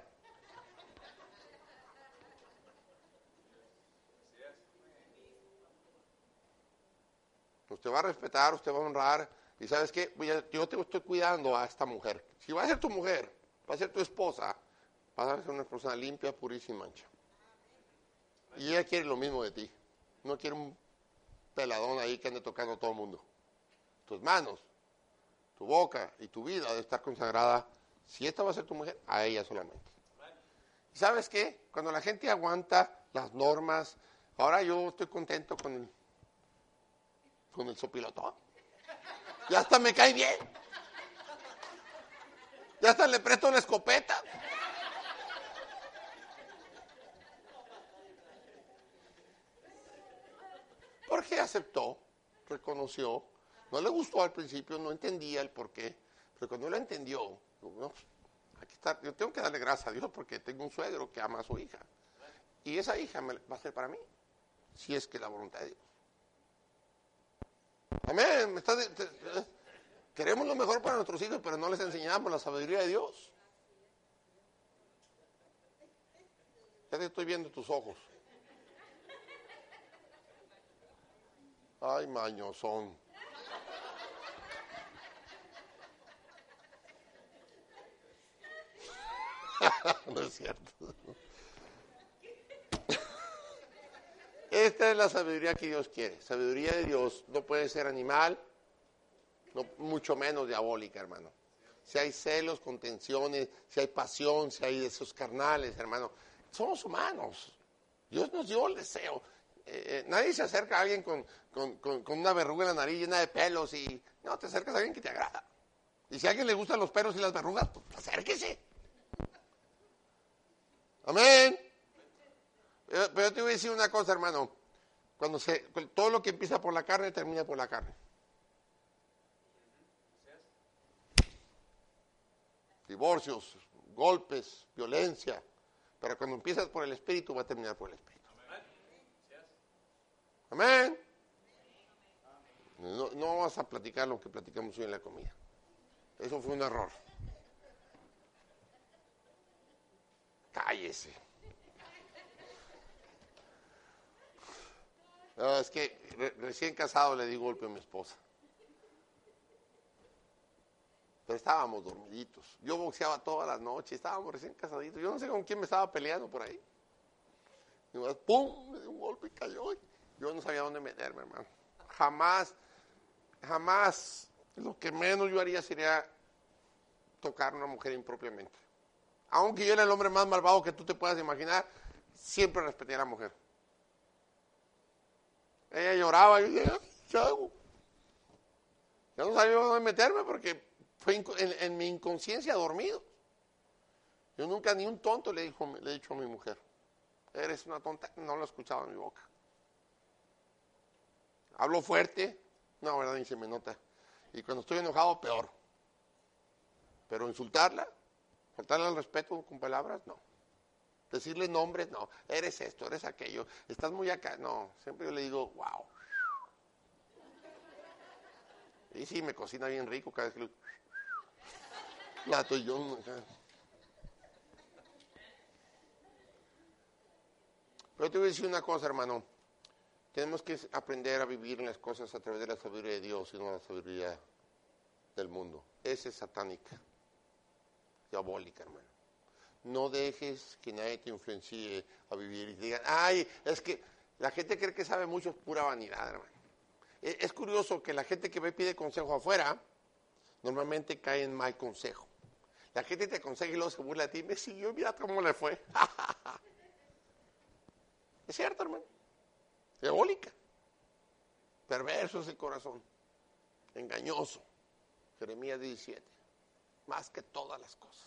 Usted va a respetar, usted va a honrar. Y ¿sabes qué? Yo te estoy cuidando a esta mujer. Si va a ser tu mujer, va a ser tu esposa, vas a ser una persona limpia, pura y sin mancha. Y ella quiere lo mismo de ti. No quiere un peladón ahí que ande tocando a todo el mundo. Tus manos, tu boca y tu vida debe estar consagrada, si esta va a ser tu mujer, a ella solamente. ¿Y sabes qué? Cuando la gente aguanta las normas, ahora yo estoy contento con el, con el sopilotón. Ya hasta me cae bien. Ya hasta le presto la escopeta. Porque aceptó, reconoció. No le gustó al principio, no entendía el por qué, pero cuando lo entendió, no, aquí está, yo tengo que darle gracias a Dios porque tengo un suegro que ama a su hija. Y esa hija me, va a ser para mí, si es que la voluntad de Dios. Amén. ¿Me está de, te, te, queremos lo mejor para nuestros hijos, pero no les enseñamos la sabiduría de Dios. Ya te estoy viendo tus ojos. Ay, mañosón. No es cierto. Esta es la sabiduría que Dios quiere. Sabiduría de Dios no puede ser animal, no, mucho menos diabólica, hermano. Si hay celos, contenciones, si hay pasión, si hay deseos carnales, hermano. Somos humanos. Dios nos dio el deseo. Eh, eh, nadie se acerca a alguien con, con, con, con una verruga en la nariz llena de pelos y... No, te acercas a alguien que te agrada. Y si a alguien le gustan los pelos y las verrugas, pues acérquese. Amén. Pero, pero te voy a decir una cosa, hermano. Cuando se, todo lo que empieza por la carne termina por la carne. Divorcios, golpes, violencia. Pero cuando empiezas por el Espíritu va a terminar por el Espíritu. Amén. No, no vas a platicar lo que platicamos hoy en la comida. Eso fue un error. Cállese. No, es que re, recién casado le di golpe a mi esposa. Pero estábamos dormiditos. Yo boxeaba todas las noches, estábamos recién casaditos. Yo no sé con quién me estaba peleando por ahí. Y más, ¡pum! Me dio un golpe y cayó. Yo no sabía dónde meterme, hermano. Jamás, jamás Lo que menos yo haría sería tocar a una mujer impropiamente. Aunque yo era el hombre más malvado que tú te puedas imaginar, siempre respeté a la mujer. Ella lloraba y yo decía, ¿qué hago? Ya no sabía dónde meterme porque fue en, en mi inconsciencia dormido. Yo nunca ni un tonto le, dijo, le he dicho a mi mujer. Eres una tonta, no lo he escuchado en mi boca. Hablo fuerte, no, verdad, ni se me nota. Y cuando estoy enojado, peor. Pero insultarla, faltarle al respeto con palabras, no. Decirle nombres, no. Eres esto, eres aquello, estás muy acá, no. Siempre yo le digo, wow. Y sí, me cocina bien rico cada vez que lo... Plato y yo... Pero te voy a decir una cosa, hermano. Tenemos que aprender a vivir en las cosas a través de la sabiduría de Dios y no la sabiduría del mundo. Esa es satánica, diabólica, hermano. No dejes que nadie te influencie a vivir y te digan, ay, es que la gente cree que sabe mucho, es pura vanidad, hermano. Es curioso que la gente que ve y pide consejo afuera, normalmente cae en mal consejo. La gente te aconseja y luego se burla de ti, me siguió, mira cómo le fue. Es cierto, hermano. Diabólica. Perverso es el corazón. Engañoso. Jeremías diecisiete. Más que todas las cosas.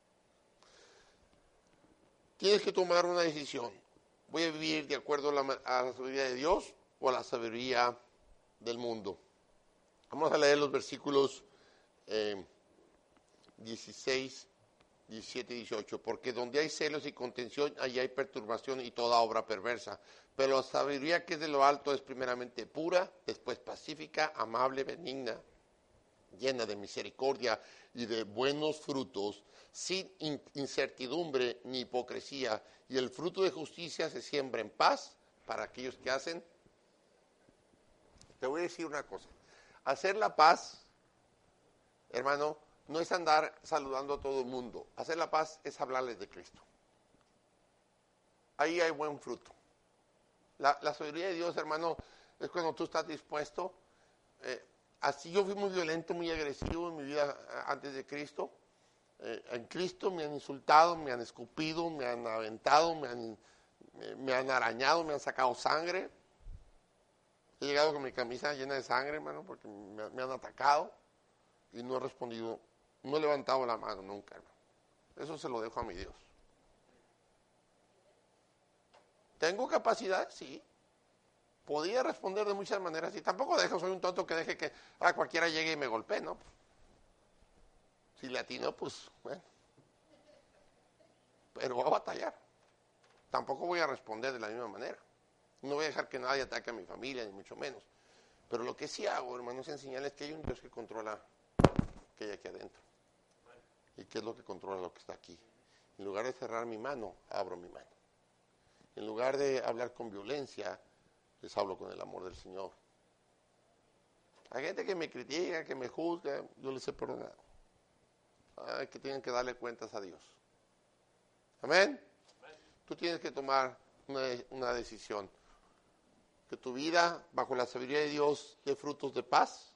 Tienes que tomar una decisión. ¿Voy a vivir de acuerdo a la, a la sabiduría de Dios o a la sabiduría del mundo? Vamos a leer los versículos eh, dieciséis, diecisiete y dieciocho. Porque donde hay celos y contención, allí hay perturbación y toda obra perversa. Pero la sabiduría que es de lo alto es primeramente pura, después pacífica, amable, benigna, llena de misericordia y de buenos frutos, sin incertidumbre ni hipocresía. Y el fruto de justicia se siembra en paz para aquellos que hacen. Te voy a decir una cosa. Hacer la paz, hermano, no es andar saludando a todo el mundo. Hacer la paz es hablarles de Cristo. Ahí hay buen fruto. La, la sabiduría de Dios, hermano, es cuando tú estás dispuesto. Eh, así yo fui muy violento, muy agresivo en mi vida antes de Cristo. Eh, en Cristo me han insultado, me han escupido, me han aventado, me han, me, me han arañado, me han sacado sangre. He llegado con mi camisa llena de sangre, hermano, porque me, me han atacado y no he respondido, no he levantado la mano nunca, hermano. Eso se lo dejo a mi Dios. ¿Tengo capacidad? Sí. Podía responder de muchas maneras y tampoco dejo, soy un tonto que deje que a cualquiera llegue y me golpee, ¿no? Si le atino, pues, bueno. Pero voy a batallar. Tampoco voy a responder de la misma manera. No voy a dejar que nadie ataque a mi familia, ni mucho menos. Pero lo que sí hago, hermano, es enseñarles que hay un Dios que controla que hay aquí adentro. Y que es lo que controla lo que está aquí. En lugar de cerrar mi mano, abro mi mano. En lugar de hablar con violencia, les hablo con el amor del Señor. Hay gente que me critica, que me juzga, yo les he perdonado. Hay que tienen que darle cuentas a Dios. Amén. Amén. Tú tienes que tomar una, una decisión. Que tu vida, bajo la sabiduría de Dios, dé frutos de paz.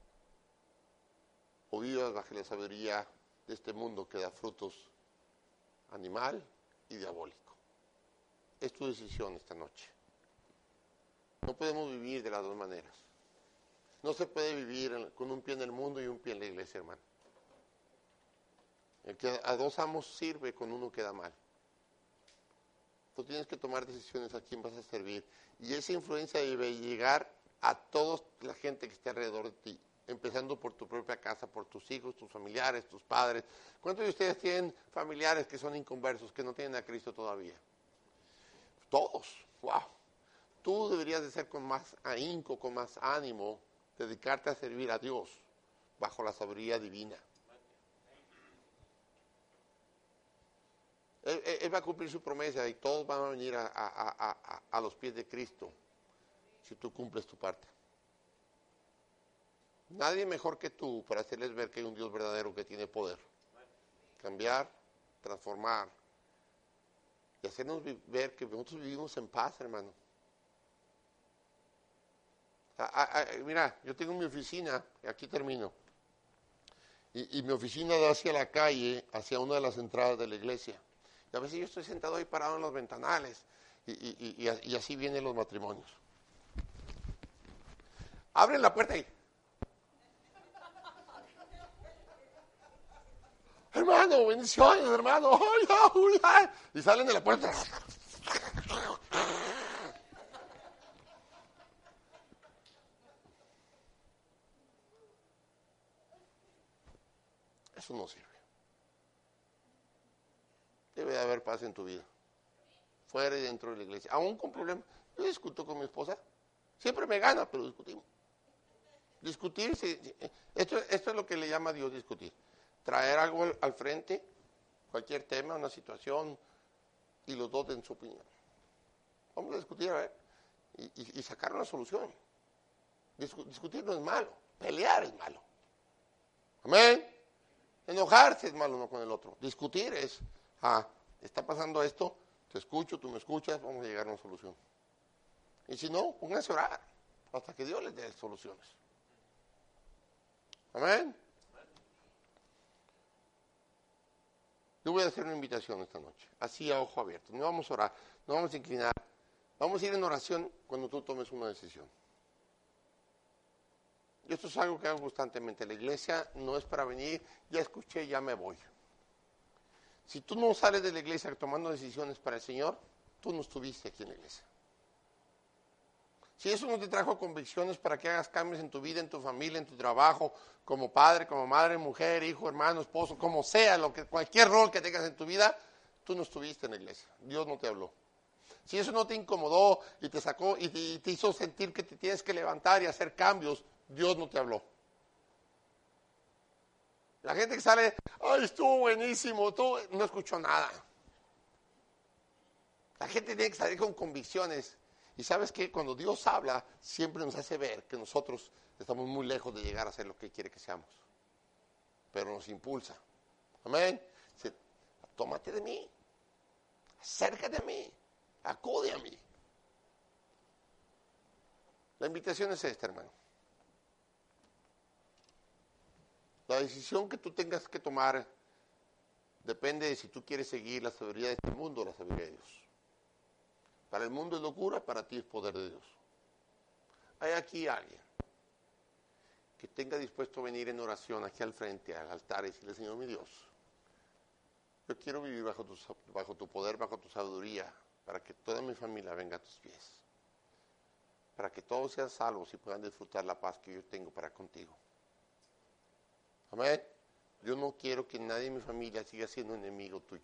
O vivas bajo la sabiduría de este mundo que da frutos animal y diabólico. Es tu decisión esta noche. No podemos vivir de las dos maneras. No se puede vivir con un pie en el mundo y un pie en la iglesia, hermano. El que a dos amos sirve, con uno queda mal. Tú tienes que tomar decisiones a quién vas a servir. Y esa influencia debe llegar a toda la gente que esté alrededor de ti. Empezando por tu propia casa, por tus hijos, tus familiares, tus padres. ¿Cuántos de ustedes tienen familiares que son inconversos, que no tienen a Cristo todavía? Todos. Wow. Tú deberías de ser con más ahínco, con más ánimo, dedicarte a servir a Dios bajo la sabiduría divina. Él, él va a cumplir su promesa y todos van a venir a, a, a, a, a los pies de Cristo si tú cumples tu parte. Nadie mejor que tú para hacerles ver que hay un Dios verdadero que tiene poder. Cambiar, transformar y hacernos ver que nosotros vivimos en paz, hermano. A, a, mira, yo tengo mi oficina, aquí termino, y, y mi oficina da hacia la calle, hacia una de las entradas de la iglesia. Y a veces yo estoy sentado ahí parado en los ventanales, y, y, y, y así vienen los matrimonios. Abren la puerta y... Hermano, bendiciones, hermano. Ay, ay, ay. Y salen de la puerta. Eso no sirve. Debe de haber paz en tu vida, fuera y dentro de la iglesia. Aún con problemas. Yo discuto con mi esposa. Siempre me gana, pero discutimos. Discutir, sí, sí. Esto, esto es lo que le llama a Dios discutir. Traer algo al, al frente, cualquier tema, una situación, y los dos den su opinión. Vamos a discutir, a ver, y, y, y sacar una solución. Discu- discutir no es malo, pelear es malo. Amén. Enojarse es malo uno con el otro. Discutir es, ah, está pasando esto, te escucho, tú me escuchas, vamos a llegar a una solución. Y si no, pónganse a orar hasta que Dios les dé soluciones. Amén. Yo voy a hacer una invitación esta noche, así a ojo abierto. No vamos a orar, no vamos a inclinar. Vamos a ir en oración cuando tú tomes una decisión. Y esto es algo que hago constantemente. La iglesia no es para venir, ya escuché, ya me voy. Si tú no sales de la iglesia tomando decisiones para el Señor, tú no estuviste aquí en la iglesia. Si eso no te trajo convicciones para que hagas cambios en tu vida, en tu familia, en tu trabajo, como padre, como madre, mujer, hijo, hermano, esposo, como sea, lo que, cualquier rol que tengas en tu vida, tú no estuviste en la iglesia. Dios no te habló. Si eso no te incomodó y te sacó y te, y te hizo sentir que te tienes que levantar y hacer cambios, Dios no te habló. La gente que sale, ay, estuvo buenísimo, tú no escuchó nada. La gente tiene que salir con convicciones. Y sabes que cuando Dios habla, siempre nos hace ver que nosotros estamos muy lejos de llegar a ser lo que quiere que seamos. Pero nos impulsa. Amén. Dice, tómate de mí. Acércate a mí. Acude a mí. La invitación es esta, hermano. La decisión que tú tengas que tomar depende de si tú quieres seguir la sabiduría de este mundo o la sabiduría de Dios. Para el mundo es locura, para ti es poder de Dios. Hay aquí alguien que tenga dispuesto a venir en oración aquí al frente, al altar, y decirle, Señor mi Dios, yo quiero vivir bajo tu, bajo tu poder, bajo tu sabiduría, para que toda mi familia venga a tus pies, para que todos sean salvos y puedan disfrutar la paz que yo tengo para contigo. Amén. Yo no quiero que nadie en mi familia siga siendo enemigo tuyo.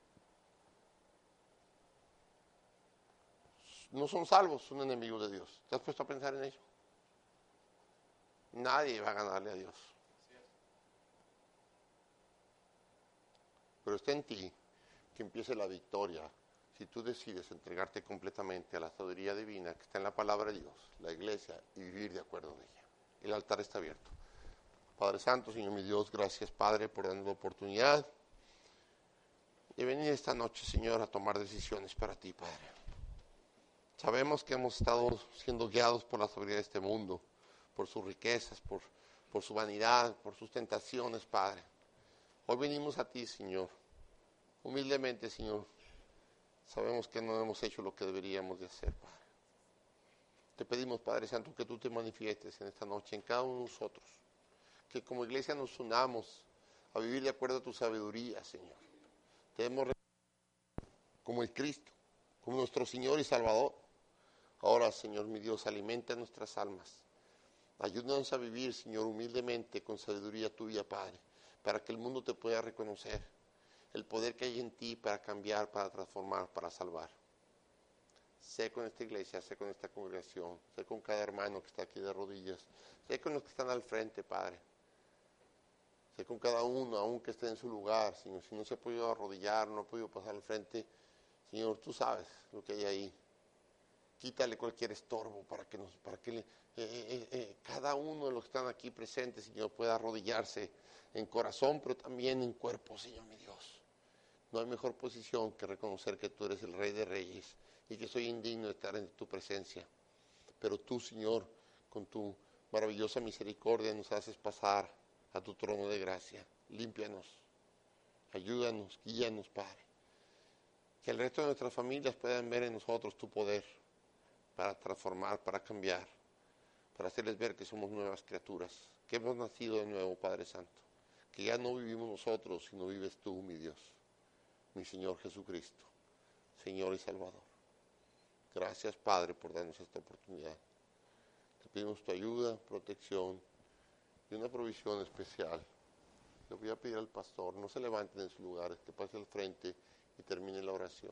No son salvos, son enemigos de Dios. ¿Te has puesto a pensar en eso? Nadie va a ganarle a Dios. Pero está en ti que empiece la victoria si tú decides entregarte completamente a la sabiduría divina que está en la palabra de Dios, la iglesia, y vivir de acuerdo en ella. El altar está abierto. Padre Santo, Señor mi Dios, gracias Padre por darnos la oportunidad de venir esta noche, Señor, a tomar decisiones para ti, Padre. Sabemos que hemos estado siendo guiados por la sabiduría de este mundo, por sus riquezas, por, por su vanidad, por sus tentaciones, Padre. Hoy venimos a ti, Señor, humildemente, Señor. Sabemos que no hemos hecho lo que deberíamos de hacer, Padre. Te pedimos, Padre Santo, que tú te manifiestes en esta noche en cada uno de nosotros. Que como iglesia nos unamos a vivir de acuerdo a tu sabiduría, Señor. Te hemos como el Cristo, como nuestro Señor y Salvador. Ahora, Señor mi Dios, alimenta nuestras almas. Ayúdanos a vivir, Señor, humildemente, con sabiduría tuya, Padre, para que el mundo te pueda reconocer. El poder que hay en ti para cambiar, para transformar, para salvar. Sé con esta iglesia, sé con esta congregación, sé con cada hermano que está aquí de rodillas, sé con los que están al frente, Padre. Sé con cada uno, aun que esté en su lugar, Señor. Si no se ha podido arrodillar, no ha podido pasar al frente, Señor, tú sabes lo que hay ahí. Quítale cualquier estorbo para que, nos, para que le, eh, eh, eh, cada uno de los que están aquí presentes, Señor, pueda arrodillarse en corazón, pero también en cuerpo, Señor mi Dios. No hay mejor posición que reconocer que tú eres el Rey de Reyes y que soy indigno de estar en tu presencia. Pero tú, Señor, con tu maravillosa misericordia nos haces pasar a tu trono de gracia. Límpianos, ayúdanos, guíanos, Padre. Que el resto de nuestras familias puedan ver en nosotros tu poder para transformar, para cambiar, para hacerles ver que somos nuevas criaturas, que hemos nacido de nuevo, Padre Santo, que ya no vivimos nosotros, sino vives tú, mi Dios, mi Señor Jesucristo, Señor y Salvador. Gracias, Padre, por darnos esta oportunidad. Te pedimos tu ayuda, protección y una provisión especial. Le voy a pedir al pastor, no se levanten en sus lugares, que pase al frente y termine la oración.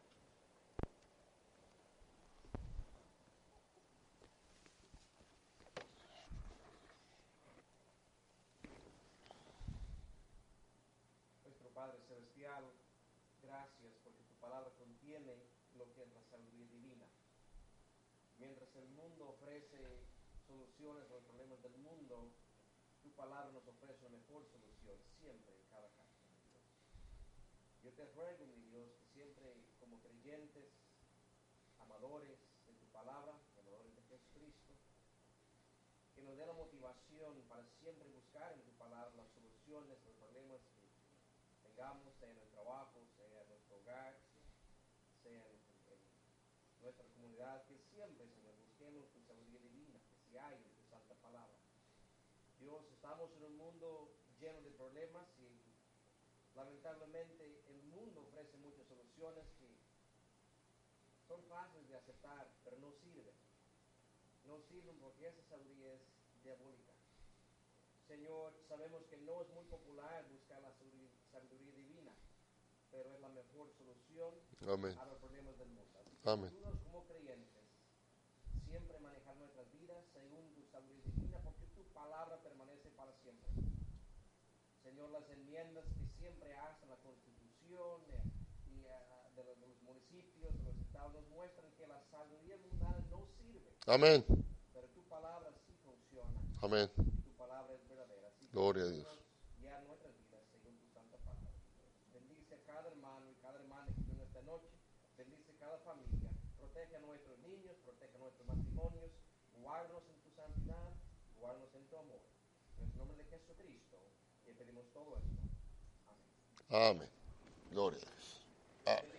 Nuestro Padre Celestial, gracias porque tu palabra contiene lo que es la sabiduría divina. Mientras el mundo ofrece soluciones a los problemas del mundo, tu palabra nos ofrece una mejor solución siempre en cada caso, mi Dios. Yo te ruego, mi Dios, que siempre como creyentes, amadores de tu palabra, amadores de Jesucristo, que nos dé la motivación para siempre buscar en tu palabra las soluciones a los problemas que tengamos, sea en el trabajo, sea en nuestro hogar, sea en, en nuestra comunidad, que siempre, Señor, busquemos tu sabiduría divina, que si hay en tu santa palabra. Dios, estamos en un mundo lleno de problemas y lamentablemente el mundo ofrece muchas soluciones que son fáciles de aceptar, pero no sirven. No sirven porque esa sabiduría es diabólica. Señor, sabemos que no es muy popular buscar la sabiduría divina, pero es la mejor solución
Amén.
a los problemas del mundo. Así que
Amén.
ayúdanos como creyentes siempre manejar nuestras vidas según tu sabiduría divina, porque tu palabra permanece para siempre. Señor, las enmiendas que siempre hacen la Constitución eh, y uh, de, los, de los municipios, de los estados, nos muestran que la sabiduría mundana no sirve.
Amén.
Pero tu palabra sí funciona.
Amén.
Y tu palabra es verdadera. Así que
Gloria a Dios.
guiar nuestras vidas según tu santa palabra. Bendice a cada hermano y cada hermana que viene esta noche. Bendice a cada familia. Protege a nuestros niños, protege a nuestros matrimonios. Guárdanos en tu santidad, guárdanos en tu amor. En el nombre de Jesucristo, que pedimos todo esto. Amén.
Amén. Gloria a Dios. Amén.